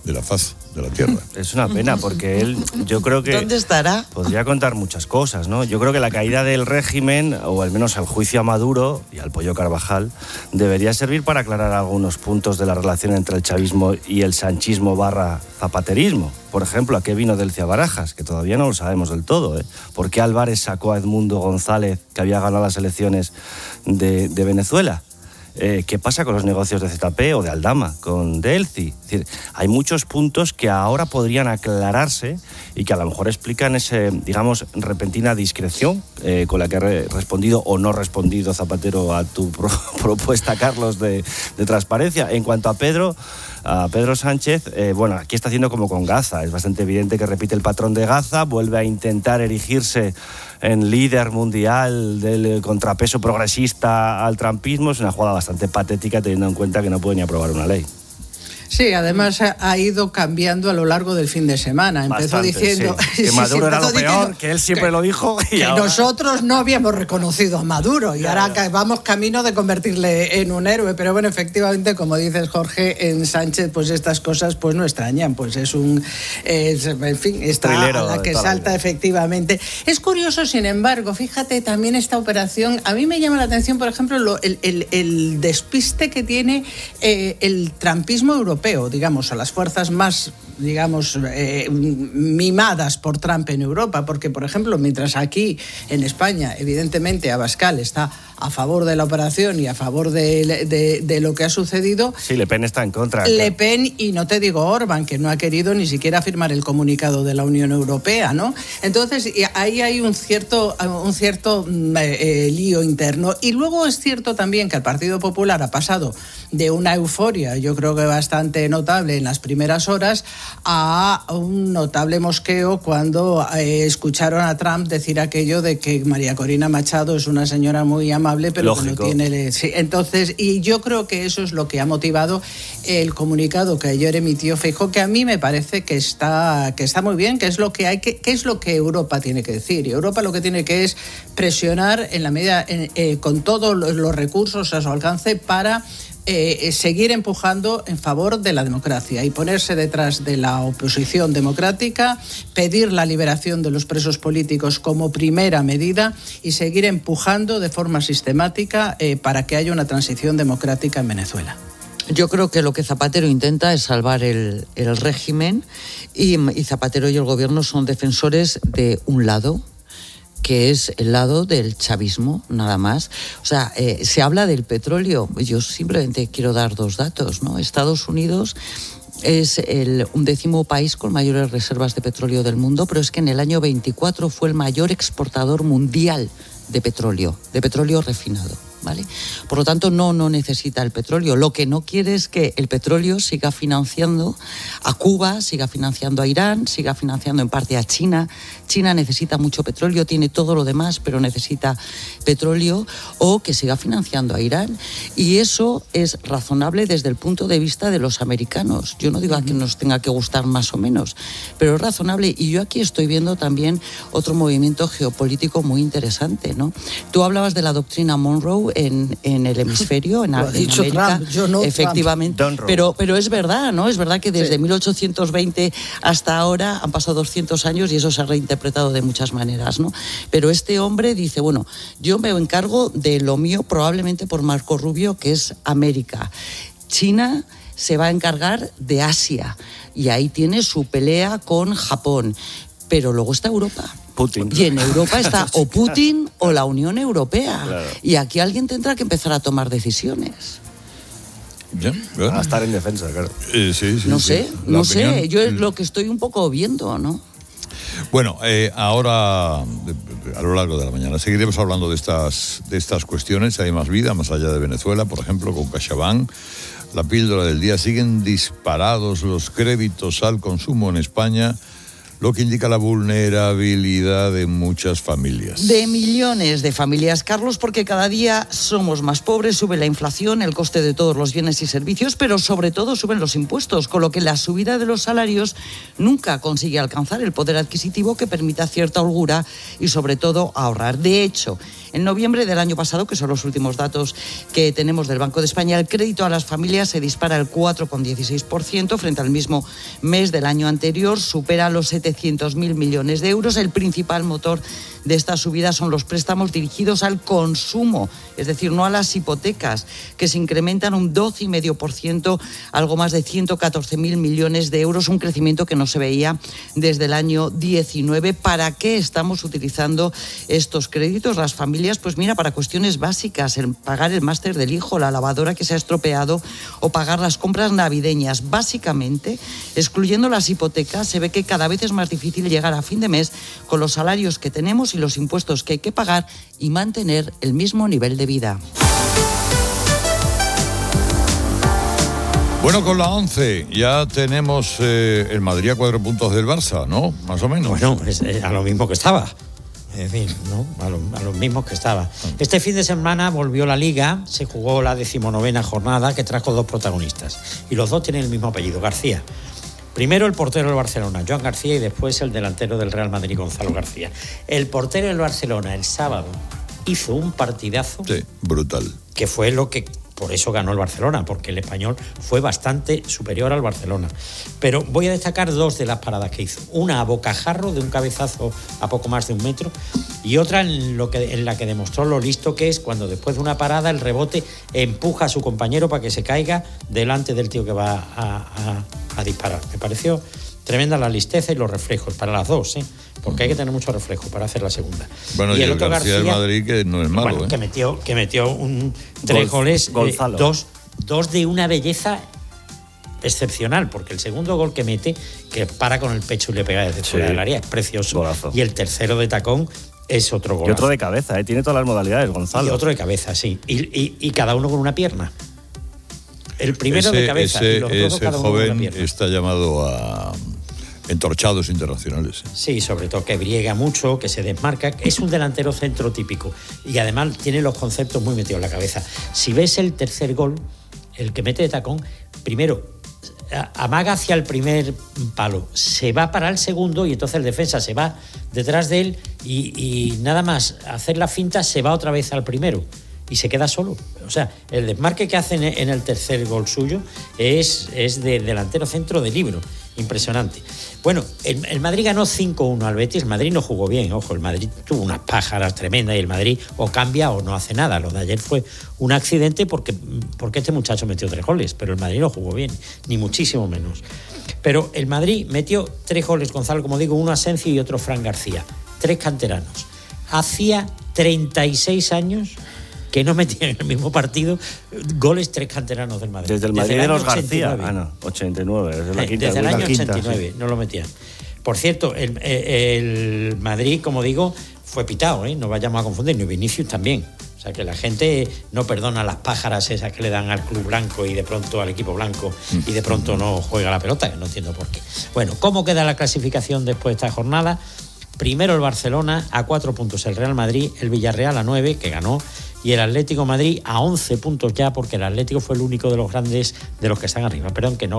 de la faz de la tierra. Es una pena porque él, yo creo que... ¿Dónde estará? Podría contar muchas cosas, ¿no? Yo creo que la caída del régimen, o al menos el juicio a Maduro y al Pollo Carvajal, debería servir para aclarar algunos puntos de la relación entre el chavismo y el sanchismo / zapaterismo. Por ejemplo, ¿a qué vino Delcia Barajas? Que todavía no lo sabemos del todo, ¿eh? ¿Por qué Álvarez sacó a Edmundo González, que había ganado las elecciones de Venezuela? ¿Qué pasa con los negocios de ZP o de Aldama, con Delci? Es decir, hay muchos puntos que ahora podrían aclararse y que a lo mejor explican ese, digamos, repentina discreción con la que ha respondido o no respondido Zapatero a tu propuesta, Carlos, de transparencia. En cuanto a Pedro Sánchez, bueno, aquí está haciendo como con Gaza. Es bastante evidente que repite el patrón de Gaza, vuelve a intentar erigirse en líder mundial del contrapeso progresista al trumpismo. Es una jugada bastante patética teniendo en cuenta que no puede ni aprobar una ley. Sí, además ha ido cambiando a lo largo del fin de semana. Empezó bastante, diciendo... sí. Que Maduro era lo peor, que él siempre lo dijo. Y que ahora... nosotros no habíamos reconocido a Maduro y ahora vamos camino de convertirle en un héroe. Pero bueno, efectivamente, como dices, Jorge, en Sánchez, pues estas cosas pues no extrañan. Pues es un... en fin, está Trilero, a la que salta, efectivamente. Es curioso, sin embargo, fíjate, también esta operación... A mí me llama la atención, por ejemplo, el despiste que tiene el trumpismo europeo, digamos, a las fuerzas más, digamos, mimadas por Trump en Europa, porque, por ejemplo, mientras aquí en España, evidentemente, Abascal está a favor de la operación y a favor de lo que ha sucedido. Sí, Le Pen está en contra. Le Pen, y no te digo Orbán, que no ha querido ni siquiera firmar el comunicado de la Unión Europea, ¿no? Entonces, ahí hay un cierto lío interno. Y luego es cierto también que el Partido Popular ha pasado de una euforia, yo creo que bastante notable en las primeras horas, a un notable mosqueo cuando escucharon a Trump decir aquello de que María Corina Machado es una señora muy amable, pero lógico, que no tiene... Sí, entonces, y yo creo que eso es lo que ha motivado el comunicado que ayer emitió Feijóo, que a mí me parece que está muy bien, que es lo que hay que es lo que Europa tiene que decir. Y Europa lo que tiene que es presionar en la medida con todos los recursos a su alcance para seguir empujando en favor de la democracia y ponerse detrás de la oposición democrática, pedir la liberación de los presos políticos como primera medida y seguir empujando de forma sistemática para que haya una transición democrática en Venezuela. Yo creo que lo que Zapatero intenta es salvar el régimen y Zapatero y el gobierno son defensores de un lado, que es el lado del chavismo, nada más. O sea, se habla del petróleo. Yo simplemente quiero dar dos datos, ¿no? Estados Unidos es el 11º país con mayores reservas de petróleo del mundo, pero es que en el año 24 fue el mayor exportador mundial de petróleo refinado, ¿vale? Por lo tanto, no necesita el petróleo. Lo que no quiere es que el petróleo siga financiando a Cuba, siga financiando a Irán, siga financiando en parte a China. China necesita mucho petróleo, tiene todo lo demás, pero necesita petróleo, o que siga financiando a Irán. Y eso es razonable desde el punto de vista de los americanos. Yo no digo que nos tenga que gustar más o menos, pero es razonable. Y yo aquí estoy viendo también otro movimiento geopolítico muy interesante, ¿no? Tú hablabas de la doctrina Monroe en el hemisferio, en América, Trump, yo no efectivamente, pero es verdad, ¿no? Es verdad que desde 1820 hasta ahora han pasado 200 años y eso se ha reinterpretado de muchas maneras, ¿no? Pero este hombre dice, bueno, yo me encargo de lo mío, probablemente por Marco Rubio, que es América. China se va a encargar de Asia y ahí tiene su pelea con Japón, pero luego está Europa. Putin. Y en Europa está o Putin o la Unión Europea. Claro. Y aquí alguien tendrá que empezar a tomar decisiones. Va a estar en defensa, claro. No sé. Yo es lo que estoy un poco viendo, ¿no? Bueno, ahora, a lo largo de la mañana, seguiremos hablando de estas cuestiones. Hay más vida, más allá de Venezuela, por ejemplo, con CaixaBank. La píldora del día: siguen disparados los créditos al consumo en España, lo que indica la vulnerabilidad de muchas familias. De millones de familias, Carlos, porque cada día somos más pobres, sube la inflación, el coste de todos los bienes y servicios, pero sobre todo suben los impuestos, con lo que la subida de los salarios nunca consigue alcanzar el poder adquisitivo que permita cierta holgura y sobre todo ahorrar. De hecho, En noviembre del año pasado, que son los últimos datos que tenemos del Banco de España, el crédito a las familias se dispara al 4,16% frente al mismo mes del año anterior, supera los 700.000 millones de euros. El principal motor de esta subida son los préstamos dirigidos al consumo, es decir, no a las hipotecas, que se incrementan un 12,5%, algo más de 114.000 millones de euros, un crecimiento que no se veía desde el año 19. ¿Para qué estamos utilizando estos créditos las familias? Pues mira, para cuestiones básicas, el pagar el máster del hijo, la lavadora que se ha estropeado o pagar las compras navideñas. Básicamente, excluyendo las hipotecas, se ve que cada vez es más difícil llegar a fin de mes con los salarios que tenemos y los impuestos que hay que pagar y mantener el mismo nivel de vida. Bueno, con la 11 ya tenemos el Madrid a 4 puntos del Barça, ¿no? Más o menos. Bueno, es a lo mismo que estaba. Es decir, ¿no? A los mismos que estaba. Este fin de semana volvió la Liga, se jugó la 19ª jornada que trajo 2 protagonistas. Y los 2 tienen el mismo apellido, García. Primero el portero del Barcelona, Joan García, y después el delantero del Real Madrid, Gonzalo García. El portero del Barcelona el sábado hizo un partidazo. Sí, brutal. Que fue lo que... Por eso ganó el Barcelona, porque el Español fue bastante superior al Barcelona. Pero voy a destacar 2 de las paradas que hizo. Una a bocajarro, de un cabezazo a poco más de 1 metro, y otra en la que demostró lo listo que es cuando después de una parada el rebote empuja a su compañero para que se caiga delante del tío que va a disparar. Me pareció tremenda la listeza y los reflejos para las 2, porque hay que tener mucho reflejo para hacer la segunda. Bueno, y el otro García del Madrid, que no es malo, bueno, que metió 3 goles, 2 de una belleza excepcional, porque el segundo gol que mete, que para con el pecho y le pega desde fuera del área, es precioso. Golazo. Y el tercero de tacón es otro gol. Y otro de cabeza, tiene todas las modalidades, Gonzalo. Y otro de cabeza, sí. Y cada uno con una pierna. El primero de cabeza y los dos cada uno con una pierna. Ese joven está llamado a entorchados internacionales. Sí, sobre todo que briega mucho, que se desmarca. Es un delantero centro típico y además tiene los conceptos muy metidos en la cabeza. Si ves el tercer gol, el que mete de tacón, primero amaga hacia el primer palo, se va para el segundo y entonces el defensa se va detrás de él y nada más hacer la finta se va otra vez al primero y se queda solo. O sea, el desmarque que hacen en el tercer gol suyo es de delantero centro de libro. Impresionante. Bueno, el Madrid ganó 5-1 al Betis. El Madrid no jugó bien, ojo, el Madrid tuvo unas pájaras tremendas y el Madrid o cambia o no hace nada. Lo de ayer fue un accidente porque este muchacho metió 3 goles, pero el Madrid no jugó bien, ni muchísimo menos. Pero el Madrid metió 3 goles, Gonzalo, como digo, uno Asencio y otro Fran García, 3 canteranos. Hacía 36 años que no metían en el mismo partido goles 3 canteranos del Madrid. Desde el Madrid de los García. 89. Desde el año 89 no lo metían. Por cierto, el Madrid, como digo, fue pitado, no vayamos a confundir, ni Vinicius también. O sea, que la gente no perdona las pájaras esas que le dan al club blanco y de pronto al equipo blanco y de pronto no juega la pelota, que no entiendo por qué. Bueno, ¿cómo queda la clasificación después de esta jornada? Primero el Barcelona a 4 puntos, el Real Madrid, el Villarreal a 9, que ganó, y el Atlético Madrid a 11 puntos ya, porque el Atlético fue el único de los grandes de los que están arriba. Perdón, que no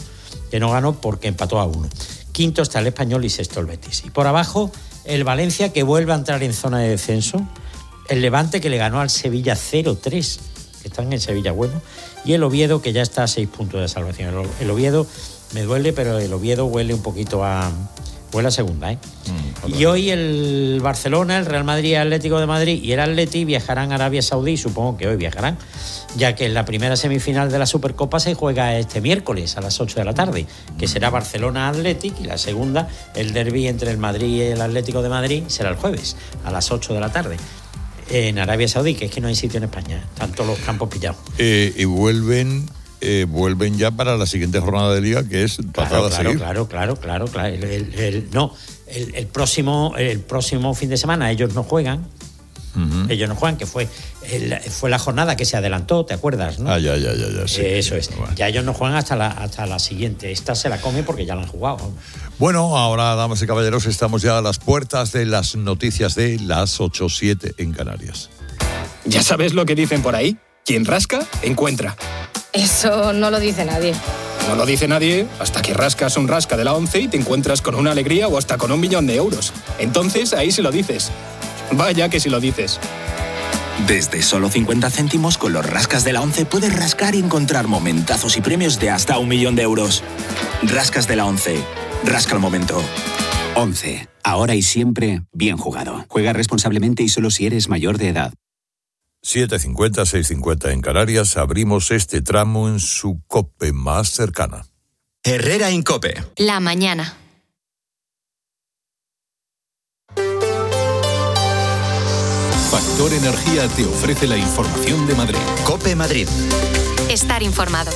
ganó porque empató a 1. Quinto está el Español y sexto el Betis. Y por abajo, el Valencia, que vuelve a entrar en zona de descenso, el Levante, que le ganó al Sevilla 0-3, que están en Sevilla bueno, y el Oviedo, que ya está a 6 puntos de salvación. El Oviedo, me duele, pero el Oviedo huele un poquito a... Fue la segunda, Y hoy el Barcelona, el Real Madrid, el Atlético de Madrid y el Atleti viajarán a Arabia Saudí, supongo que hoy viajarán, ya que la primera semifinal de la Supercopa se juega este miércoles a las 8 de la tarde, que será Barcelona-Athletic, y la segunda, el derbi entre el Madrid y el Atlético de Madrid, será el jueves a las 8 de la tarde. En Arabia Saudí, que es que no hay sitio en España, están todos los campos pillados. Y vuelven ya para la siguiente jornada de Liga, que es pasada a seguir. Claro. El próximo fin de semana ellos no juegan. Ellos no juegan, que fue la jornada que se adelantó, ¿te acuerdas? ¿No? Ya. Sí. Eso es. Bueno. Ya ellos no juegan hasta la siguiente. Esta se la come porque ya la han jugado. Bueno, ahora, damas y caballeros, estamos ya a las puertas de las noticias de las 8:07 en Canarias. ¿Ya sabes lo que dicen por ahí? Quien rasca, encuentra. Eso no lo dice nadie. No lo dice nadie hasta que rascas un rasca de la 11 y te encuentras con una alegría o hasta con 1 millón de euros. Entonces, ahí sí lo dices. Vaya que sí lo dices. Desde solo 50 céntimos, con los rascas de la 11 puedes rascar y encontrar momentazos y premios de hasta 1 millón de euros. Rascas de la 11. Rasca el momento. 11. Ahora y siempre, bien jugado. Juega responsablemente y solo si eres mayor de edad. 7:50, 6:50 en Canarias. Abrimos este tramo en su COPE más cercana. Herrera Incope. La mañana. Factor Energía te ofrece la información de Madrid. COPE Madrid. Estar informado.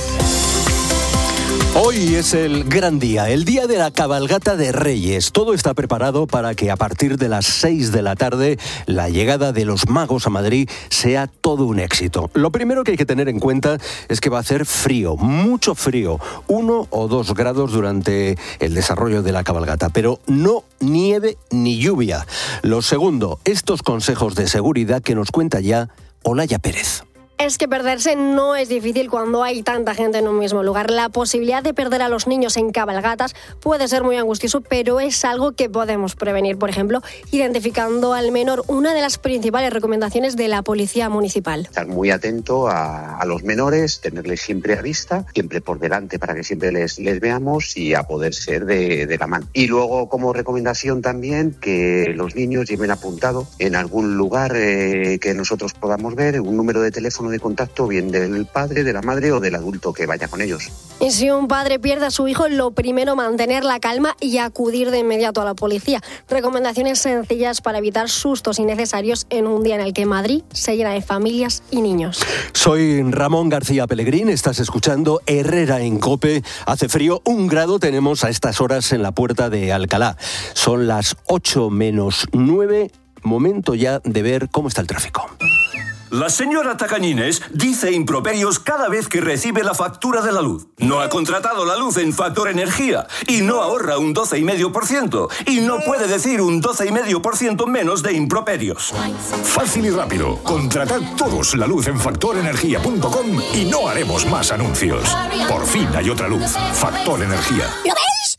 Hoy es el gran día, el día de la cabalgata de Reyes. Todo está preparado para que a partir de las 6 de la tarde la llegada de los magos a Madrid sea todo un éxito. Lo primero que hay que tener en cuenta es que va a hacer frío, mucho frío, 1 o 2 grados durante el desarrollo de la cabalgata, pero no nieve ni lluvia. Lo segundo, estos consejos de seguridad que nos cuenta ya Olaya Pérez. Es que perderse no es difícil cuando hay tanta gente en un mismo lugar. La posibilidad de perder a los niños en cabalgatas puede ser muy angustioso, pero es algo que podemos prevenir. Por ejemplo, identificando al menor, una de las principales recomendaciones de la Policía Municipal. Estar muy atento a los menores, tenerles siempre a vista, siempre por delante para que siempre les veamos y a poder ser de la mano. Y luego, como recomendación también, que los niños lleven apuntado en algún lugar que nosotros podamos ver, un número de teléfono de contacto, bien del padre, de la madre o del adulto que vaya con ellos. Y si un padre pierde a su hijo, lo primero, mantener la calma y acudir de inmediato a la policía. Recomendaciones sencillas para evitar sustos innecesarios en un día en el que Madrid se llena de familias y niños. Soy Ramón García Pellegrín, estás escuchando Herrera en COPE. Hace frío, 1 grado tenemos a estas horas en la puerta de Alcalá. Son las 8 menos 9, momento ya de ver cómo está el tráfico. La señora Tacañines dice improperios cada vez que recibe la factura de la luz. No ha contratado la luz en Factor Energía y no ahorra un 12,5%. Y no puede decir un 12,5% menos de improperios. Fácil y rápido. Contratad todos la luz en factorenergia.com y no haremos más anuncios. Por fin hay otra luz. Factor Energía. ¿Lo veis?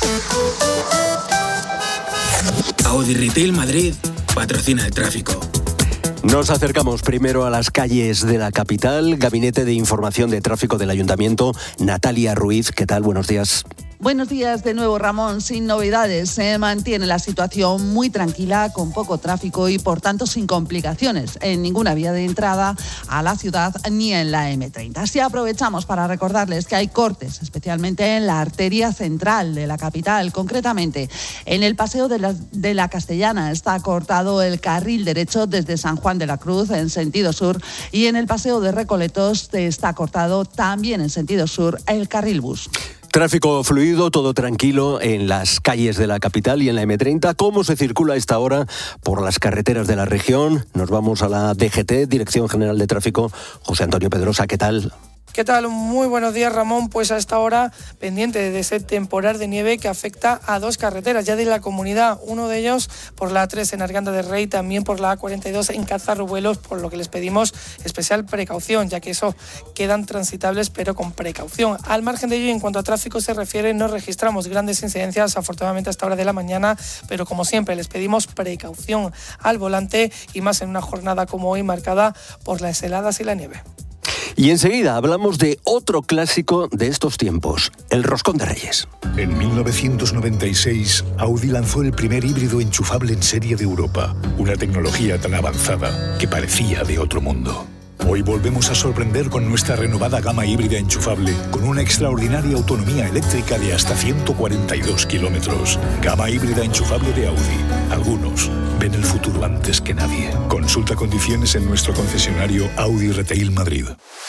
Audi Retail Madrid patrocina el tráfico. Nos acercamos primero a las calles de la capital. Gabinete de Información de Tráfico del Ayuntamiento, Natalia Ruiz. ¿Qué tal? Buenos días. Buenos días de nuevo, Ramón. Sin novedades, se mantiene la situación muy tranquila, con poco tráfico y, por tanto, sin complicaciones en ninguna vía de entrada a la ciudad ni en la M30. Así aprovechamos para recordarles que hay cortes, especialmente en la arteria central de la capital. Concretamente, en el Paseo de la Castellana está cortado el carril derecho desde San Juan de la Cruz en sentido sur, y en el Paseo de Recoletos está cortado también en sentido sur el carril bus. Tráfico fluido, todo tranquilo en las calles de la capital y en la M30. ¿Cómo se circula a esta hora por las carreteras de la región? Nos vamos a la DGT, Dirección General de Tráfico. José Antonio Pedrosa, ¿qué tal? ¿Qué tal? Muy buenos días, Ramón. Pues a esta hora, pendiente de ese temporal de nieve que afecta a 2 carreteras ya de la comunidad. Uno de ellos por la A3 en Arganda de Rey, también por la A42 en Cazarrubuelos, por lo que les pedimos especial precaución, ya que eso quedan transitables, pero con precaución. Al margen de ello, en cuanto a tráfico se refiere, no registramos grandes incidencias, afortunadamente, a esta hora de la mañana, pero como siempre les pedimos precaución al volante, y más en una jornada como hoy marcada por las heladas y la nieve. Y enseguida hablamos de otro clásico de estos tiempos, el Roscón de Reyes. En 1996, Audi lanzó el primer híbrido enchufable en serie de Europa. Una tecnología tan avanzada que parecía de otro mundo. Hoy volvemos a sorprender con nuestra renovada gama híbrida enchufable, con una extraordinaria autonomía eléctrica de hasta 142 kilómetros. Gama híbrida enchufable de Audi. Algunos ven el futuro antes que nadie. Consulta condiciones en nuestro concesionario Audi Retail Madrid.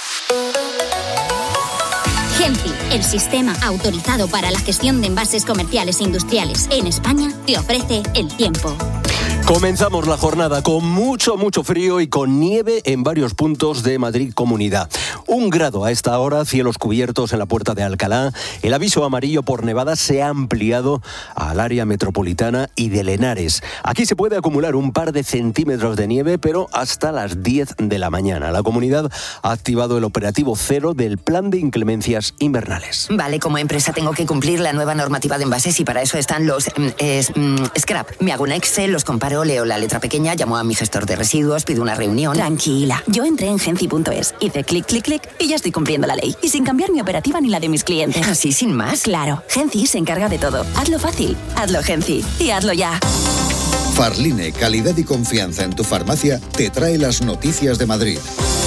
Genfi, el sistema autorizado para la gestión de envases comerciales e industriales en España, te ofrece el tiempo. Comenzamos la jornada con mucho frío y con nieve en varios puntos de Madrid Comunidad. 1 grado a esta hora, cielos cubiertos en la puerta de Alcalá. El aviso amarillo por nevada se ha ampliado al área metropolitana y de Henares. Aquí se puede acumular un par de centímetros de nieve, pero hasta las 10 de la mañana. La comunidad ha activado el operativo 0 del plan de inclemencias invernales. Vale, como empresa tengo que cumplir la nueva normativa de envases y para eso están los scrap. Me hago un Excel, los comparo Claro, leo la letra pequeña, llamo a mi gestor de residuos, pido una reunión. Tranquila, yo entré en Genci.es, hice clic, clic, clic y ya estoy cumpliendo la ley. Y sin cambiar mi operativa ni la de mis clientes. ¿Así sin más? Claro, Genci se encarga de todo. Hazlo fácil, hazlo Genci y hazlo ya. Farline, calidad y confianza en tu farmacia, te trae las noticias de Madrid.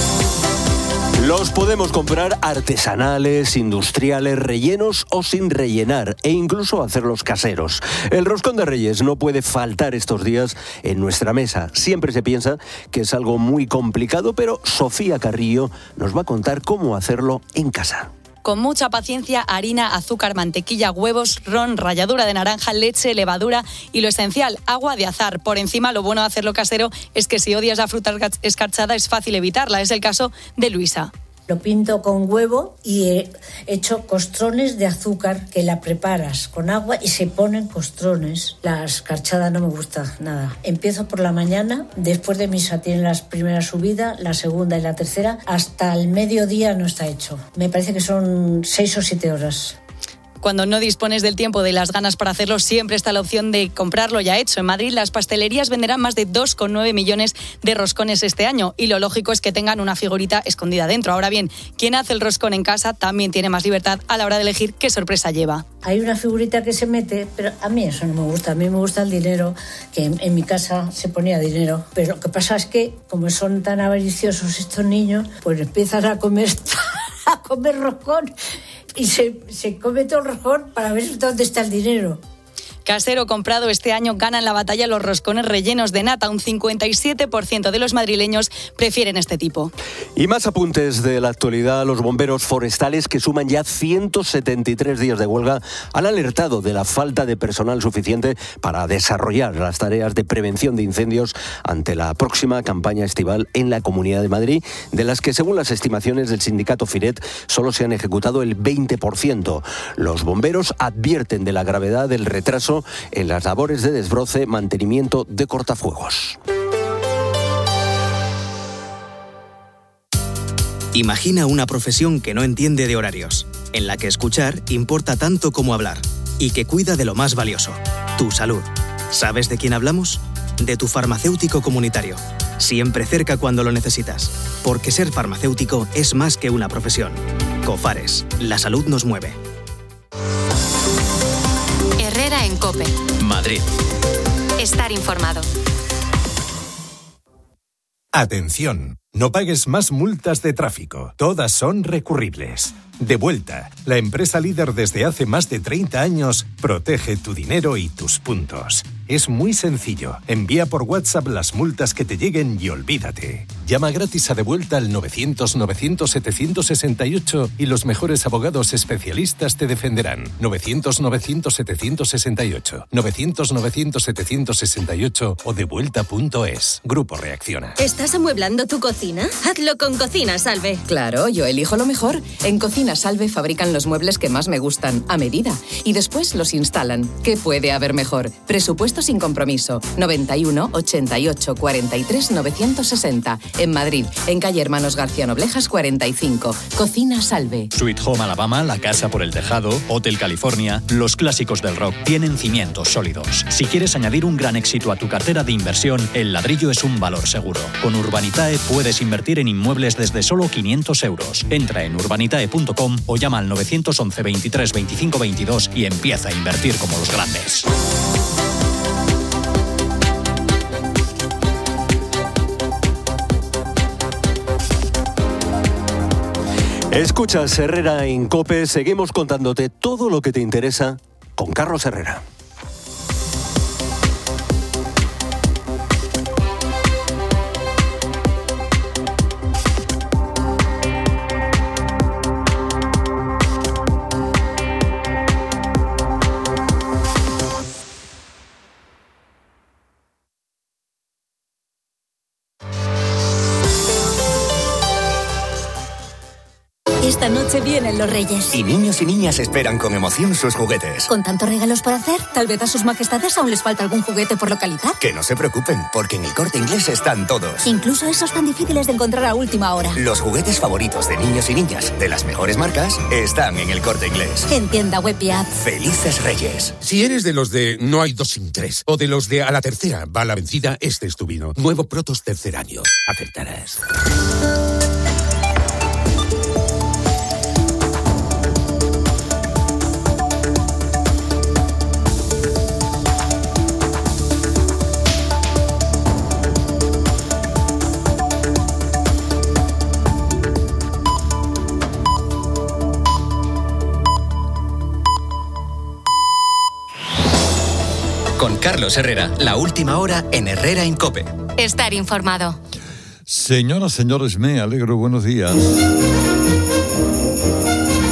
Los podemos comprar artesanales, industriales, rellenos o sin rellenar e incluso hacerlos caseros. El roscón de Reyes no puede faltar estos días en nuestra mesa. Siempre se piensa que es algo muy complicado, pero Sofía Carrillo nos va a contar cómo hacerlo en casa. Con mucha paciencia, harina, azúcar, mantequilla, huevos, ron, ralladura de naranja, leche, levadura y lo esencial, agua de azahar. Por encima, lo bueno de hacerlo casero es que si odias la fruta escarchada es fácil evitarla. Es el caso de Luisa. Lo pinto con huevo y he hecho costrones de azúcar que la preparas con agua y se ponen costrones. La escarchada no me gusta nada. Empiezo por la mañana, después de misa tiene las primeras subidas, la segunda y la tercera. Hasta el mediodía no está hecho. Me parece que son 6 o 7 horas. Cuando no dispones del tiempo, de las ganas para hacerlo, siempre está la opción de comprarlo ya hecho. En Madrid, las pastelerías venderán más de 2,9 millones de roscones este año y lo lógico es que tengan una figurita escondida dentro. Ahora bien, quien hace el roscón en casa también tiene más libertad a la hora de elegir qué sorpresa lleva. Hay una figurita que se mete, pero a mí eso no me gusta. A mí me gusta el dinero, que en mi casa se ponía dinero. Pero lo que pasa es que, como son tan avariciosos estos niños, pues empiezan a comer roscón. Y se come todo el roscón para ver dónde está el dinero. Casero comprado este año ganan la batalla los roscones rellenos de nata. Un 57% de los madrileños prefieren este tipo. Y más apuntes de la actualidad. Los bomberos forestales, que suman ya 173 días de huelga, han alertado de la falta de personal suficiente para desarrollar las tareas de prevención de incendios ante la próxima campaña estival en la Comunidad de Madrid, de las que, según las estimaciones del sindicato Firet, solo se han ejecutado el 20%. Los bomberos advierten de la gravedad del retraso en las labores de desbroce, mantenimiento de cortafuegos. Imagina una profesión que no entiende de horarios, en la que escuchar importa tanto como hablar y que cuida de lo más valioso, tu salud. ¿Sabes de quién hablamos? De tu farmacéutico comunitario. Siempre cerca cuando lo necesitas, porque ser farmacéutico es más que una profesión. Cofares, la salud nos mueve. Herrera en COPE. Madrid. Estar informado. Atención, no pagues más multas de tráfico. Todas son recurribles. Devuelta, la empresa líder desde hace más de 30 años, protege tu dinero y tus puntos. Es muy sencillo. Envía por WhatsApp las multas que te lleguen y olvídate. Llama gratis a Devuelta al 900-900-768 y los mejores abogados especialistas te defenderán. 900-900-768. 900-900-768 o devuelta.es. Grupo Reacciona. ¿Estás amueblando tu cocina? Hazlo con Cocina Salve. Claro, yo elijo lo mejor. En Cocina Salve fabrican los muebles que más me gustan, a medida. Y después los instalan. ¿Qué puede haber mejor? Presupuesto sin compromiso. 91 88 43 960. En Madrid, en calle Hermanos García Noblejas 45. Cocina Salve. Sweet Home Alabama, La Casa por el Tejado, Hotel California, los clásicos del rock tienen cimientos sólidos. Si quieres añadir un gran éxito a tu cartera de inversión, el ladrillo es un valor seguro. Con Urbanitae puedes invertir en inmuebles desde solo 500 euros. Entra en urbanitae.com o llama al 911 23 25 22 y empieza a invertir como los grandes. Escuchas Herrera en COPE, seguimos contándote todo lo que te interesa con Carlos Herrera. Esta Esta noche vienen los Reyes. Y niños y niñas esperan con emoción sus juguetes. Con tantos regalos para hacer, tal vez a sus majestades aún les falta algún juguete por localizar. Que no se preocupen, porque en El Corte Inglés están todos. Incluso esos tan difíciles de encontrar a última hora. Los juguetes favoritos de niños y niñas de las mejores marcas están en El Corte Inglés. En tienda web y app. ¡Felices Reyes! Si eres de los de no hay 2 sin 3 o de los de a la tercera va la vencida, este es tu vino. Nuevo Protos tercer año. Acertarás. Con Carlos Herrera, la última hora en Herrera Incope. Estar informado. Señoras, señores, me alegro, buenos días.